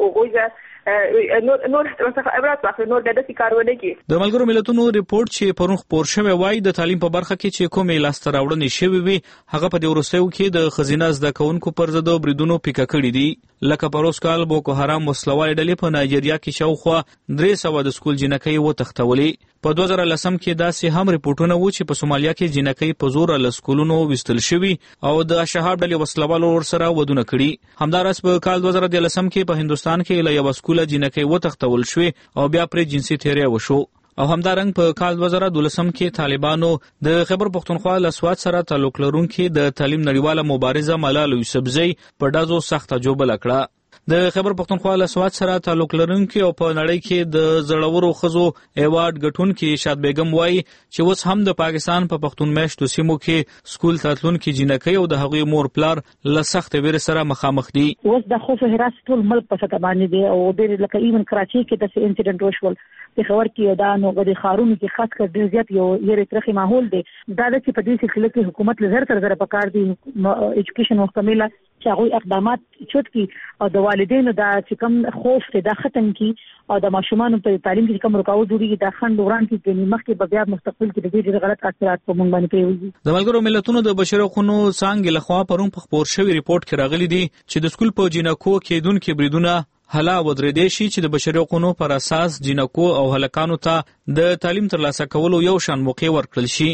هغوی نور څخه عبرت واخلي نور داسې کار ونه کړي. د ملګرو ملتونو ریپورت چې پرون خپور شوی وایي د تعلیم په برخه کې چې کومې لاسته راوړنې شوې وي هغه په دې وروستیو کې د ښځینه زده کوونکو پر ضد بریدونو پیکه کړي دي. لکه پروس کال بوکو حرام وسلوالې ډلې په نایجیریا کې شاوخوا 300 د سکول جنکۍ وتښتولې. په 2010 کې داسې هم ریپورتونه وو چې په سومالیا کې جنکۍ په زور له سکولونو وستل شوي او د شهاب ډلې وسلوالو ورسره ودونه کړي. همداراز په کال 2013 کې په هندستان کې له یو سکول جنکۍ وتښتول شوې او بیا پرې جنسي تیری وشو. او همدارنګ په کال 2012 کې طالبانو د خیبر پختونخوا له سواد سره تعلق لرونکي د تعلیم نړیواله مبارزه ملاله یوسفزۍ په ډازو سخته جوبه کړه. د خیبر پختونخوا له سواد سره تعلق لرونکي او په نړۍ کې د زړورو ښځو ایوارډ ګټونکي شاد بیگم وایي چې اوس هم د پاکستان په پختون میشتو سیمو کې سکول تلونکي جنکۍ او د هغوی مور پلار له سخت ویرې سره مخامخ دي. اوس د خوف هراس ټول ملک په سطح باندې دی او ډېر لکه ایون کراچي کې د انسیډنټ وشول پیښور کې دا نو د خارونو کې خاص کر ډېر زیات یو یې ترخی ماحول دی. دا د چې په دې سلسله کې حکومت لزر تر زره پکار دی ایجوکیشن مکمله چې هغه اقدامات چوت کی او د والدینو دا چې کوم خوف ته دا ختم کی او د ماشومان په تعلیم کې کوم رکاوټ جوړیږي دا خند وران کې د مخکې په بیا مستقبل کې د دې غلط اثرات په مونږ باندې کوي. د ملګرو ملتونو د بشري حقوقو څنګه لخوا پرون په خبر شوی ریپورت کې راغلي دي چې د سکول په جنکو کې دونکو بریدونه حالا ودرېدې شي چې د بشري حقوقو پر اساس جنکو او هلکانو ته د تعلیم ترلاسه کولو یو شان موقع ورکړل شي.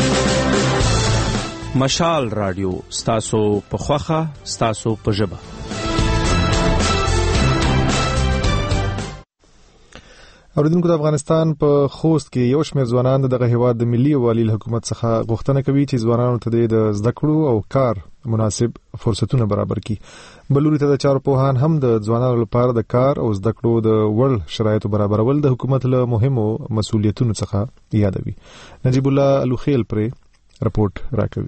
مشال رادیو ستاسو په خوخه ستاسو په ژبه. اوریدونکو د افغانستان په خوست کې یو شمېر ځوانان دغه هیواد د ملي والي حکومت څخه غوښتنه کوي چې ځوانانو ته د زده کړو او کار مناسب فرصتونه برابر کړي. بلوري ته د چارو پوهان هم د ځوانانو لپاره د کار او زده کړو د وړ شرایطو برابرول د حکومت له مهمو مسؤلیتونو څخه یادوي. نجیب الله الوخیل پرې رپورټ راکوي.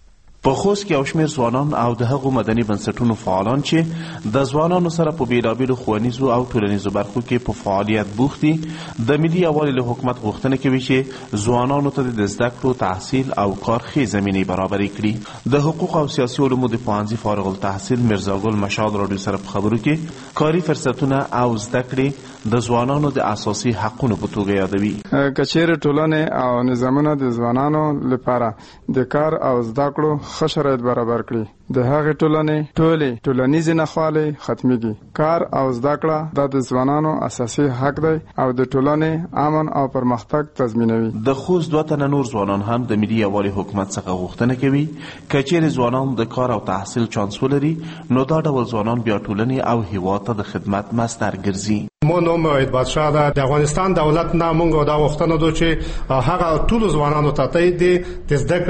په خوست کې او شمېر ځوانان او د هغو مدني بنسټونو فعالان چې د ځوانانو سره په بیلابیلو ښوونیزو او ټولنیزو برخو کې په فعالیت بوخت دي د ملي یووالي له حکومت غوښتنه کوي چې ځوانانو ته د زده کړو، تحصیل او کار ښې زمینې برابرې کړي. د حقوق او سیاسي علومو د پوهنځي فارغ التحصیل میرزا ګل مشال راډیو سره په خبرو کې کاري فرصتونه او زده کړې د ځوانانو د اساسي حقونو په توګه یادوي. کچېر ټولنې او نظامونه د ځوانانو لپاره د کار او زده کړو ښه شرایط برابر کړي. د هغې ټولې ټولنیزې ناخوالې ختمېږي. کار او زده کړه د ځوانانو اساسي حق دی او د ټولنې امن او پرمختګ تضمینوي. د خوست 2 تنه نور ځوانان هم د ملي یووالي حکومت څخه غوښتنه کوي کچېر ځوانان د کار او تحصیل چانس ولري نو دا ډول ځوانان بیا ټولنې او هیواد ته د خدمت مصدر ګرځي. مو نوم وحید بادشاه ده. د افغانستان دولت نه مونږ دا غوښتنه ده چې هغه ټول ځوانانو ته د زده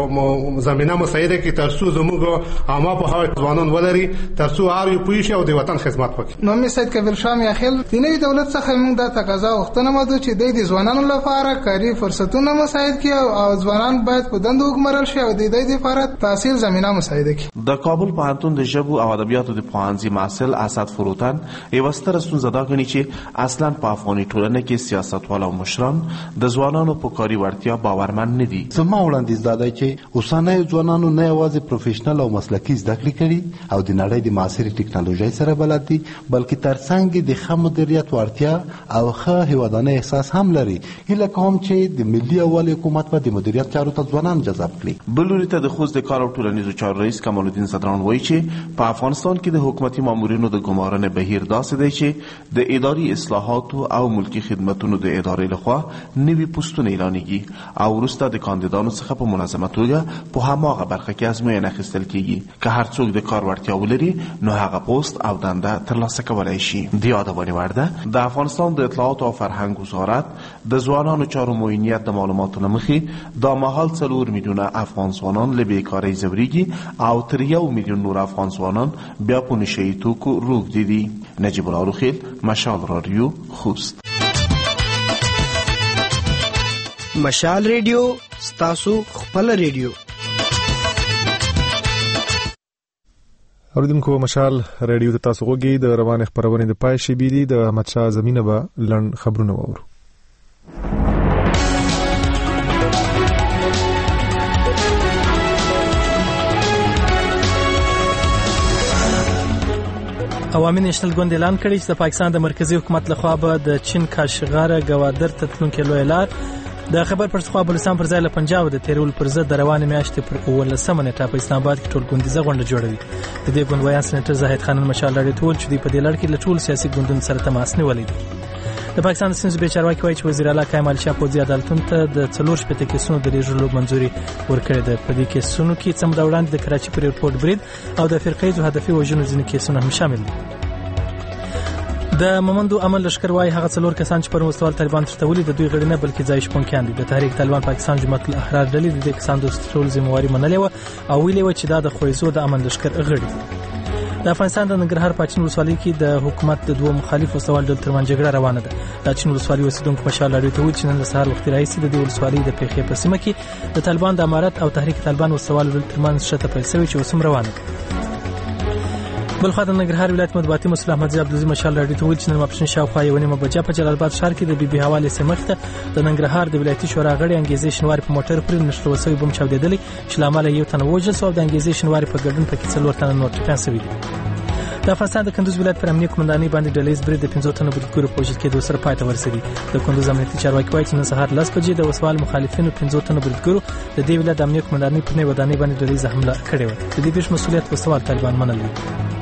کړې زمينه مساعده کړي ترڅو زموږ عامه په هغه ځوانان ولري ترڅو هر یو پوه شي او د وطن خدمت وکړي. نو مې سید کبیر شاه میاخیل د نوي دولت څخه موږ دا تقاضا غوښتنه مده چې د ځوانانو لپاره کاري فرصتونه مساعد کړي او ځوانان باید په دندو وګمارل شي او د دې لپاره تحصیل زمينه مساعده کړي. د کابل پوهنتون د ژبو او ادبیاتو د پوهنځي محصل اسد فروتن یو ستر ستونزه دا ګڼي چې اصلا په افغاني ټولنه کې سیاستوال او مشران د ځوانانو په کاري وړتیا باورمن نه دي. زما وړاندیز دا دی چې اوسنۍ ځوانانو نه یوازې پروفیشنل او مسلکي زده کړې کړي او د نړۍ د معاصرې ټکنالوژۍ سره بلد دي بلکې ترڅنګ د ښه مدیریت وړتیا او ښه هیوادانه احساس هم لري. هیله کوم چې د ملي یووالي حکومت به د مدیریت چارو ته ځوانان جذب کړي. بلوري ته د خوست د کار او ټولنیزو چارو رئیس کمال الدین صدران وایي چې په افغانستان کې د حکومتي مامورینو د ګمارنې بهیر داسې دی چې د اداري اصلاحاتو او ملکی خدمتونو د ادارې لخوا نوي پوسټونه اعلانېږي او وروسته د کاندیدانو څخه په منظمه توګه په هماغه برخه کې ازموینه اخیستل کیږي که هر څوک د کار وړتیا ولري نو هغه پوسټ او دنده ترلاسه کولی شي. د یادونې وړ ده د افغانستان د اطلاعات او فرهنګ وزارت د ځوانانو چارو معاینیت د معلوماتو له مخې دا مهال 4 میلیونه افغان ځوانان له بیکارۍ ځورېږي او تر 1 میلیون نور افغان ځوانان بیا په نشه یي توکو روږدي دي. نجیب الله الوخیل، مشال رادیو، خوست. مشال ریډیو ستاسو خپل ریډیو. اوریدونکو مشال ریډیو ته تاسو غوږی د روان خبرونه د پای شي بيدي د احمد شاه زمينه به لن خبرونه وورو. عوامي نېشنل ګوند اعلان کړی چې د پاکستان د مرکزی حکومت لخوا به د چین کاشغار گوادر ته تلونکي لوی لار د خبر پرڅخه بلوچستان پر ځای له پنجاب د تیرول پر ضد د روانې میاشتې پر 18 نیټه په اسلام آباد کې ټول ګوندیزه غونډه جوړوي. د دې ګوند ویان سېنیټر زاهد خان مشال لري ټول چې په دې لړ کې له ټول سیاسي ګوندونو سره تماس نیولې دي. د پاکستان د سیاسي چارواکي وایي چې وزیر اعلی کمال شاه پوځي عدالتونو ته د 4 شپږ کیسونو د ریژلو منځوري ورکړې ده. په دې کیسونو کې څومره وړاندې د کراچي پر ایرپورټ برید او د فرقې ذو هدفي وژنو ځینې کیسونه هم شامل دي. د مومندو عمل لشکر وايي هغه 4 کسان چې پر مستوال طالبان ترتولي د دوی غړي نه بلکې ځای شپونکیان دي. د تحریک طالبان پاکستان جماعت الاحرار ډلې د دې کسان د ټول ذمہواری منلې و او ویلې و چې دا د خویزو د عمل لشکر غړي دي. د افغانستان د ننګرهار پاچین ولسوالۍ کې د حکومت د دوه مخالفو سوال ډول ترمن جګړه روانه ده. د چین ولسوالۍ اوسیدونکو مشال لري ته ویل چې نن سهار وخت راځي د دې ولسوالۍ د پیښې په سیمه کې د طالبان د امارت او تحریک طالبان وسوال ډول ترمن شته پیل شوی چې وسم روانه ده. بلخوا د ننګرهار ولایت مطبوعاتي مسؤل احمد زی عبدالعزیز مشال لري ته ویل چې نن ماپښین شاوخوا یو نیمه بجه په جلال آباد ښار کې د بي بي حواله سیمخته د ننګرهار د ولایتي شورا غړي انګیزې شنواري په موټر پر نشټو وسوي بم چاودېدل چې لامل یو تن وژل شو د انګیزې شنواري په ګډون پکې 4 تن نور ټپيان شوي دي. د افغانستان د کندوز ولایت پر امنیه قومندانۍ باندې ډلېز برید د 15 تنو بریدګرو په وژل کېدو سره پای ته ورسېدی. د کندوز امنیتي چارواکي وایي چې نن سهار 10 بجې د وسوال مخالفینو 15 تنو بریدګرو د دې ولایت امنیه قومندانۍ پر نوې ودانۍ باندې ډلېز حمله کړې و. د دې پیښې مسؤلیت وسوال طالبان منلی.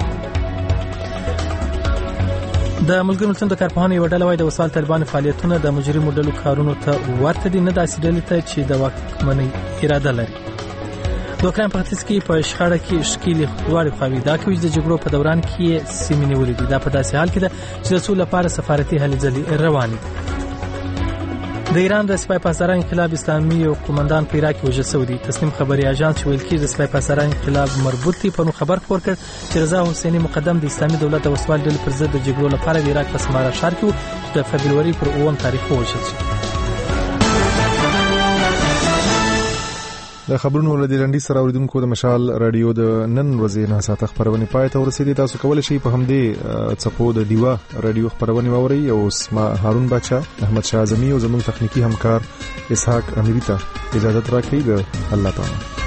د ملګرو ملتونو د کارپوهانو یو ډله وايي د وسوال طالبان فعالیتونه د مجرمو ډلو کارونو ته ورته دي، نه داسې ډلې ته چې د واکمنۍ اراده لري. د اوکراین په ختیځ کې په شخړه کې ښکیلې دواړه خواوې دا کوي د جګړو په دوران کې سیمې نیولې دي. دا په داسې حال کې ده چې د څو لپاره سفارتي هلې ځلې روانې دي. د ایران د سپای پاسدار انقلاب اسلامي او قومندان په عراق کې وژل شوی دی. تسنیم خبري اژانس ویل کېږي د سپای پاسدار انقلاب مربوط دی په نو خبر خبر کړ چې رضا حسیني مقدم د اسلامي دولت د وسوال ډلې پر ضد د جګړو لپاره د عراق په سمارا ښار کې د فبرवरी پر 9 تاریخ وژل شو. د خبرونو ولدي لنډي سره اوریدونکو د مشال رادیو د نن ورځې نه ساعت خبرونه پای ته ورسېدي. تاسو کولای شئ په همدې څپو د دیوا رادیو خبرونه واورئ او اسما هارون بچا احمد شاه اعظمي او زموږ تخنیکی همکار اسحاق امیری ته اجازه راکړئ. د الله تعالی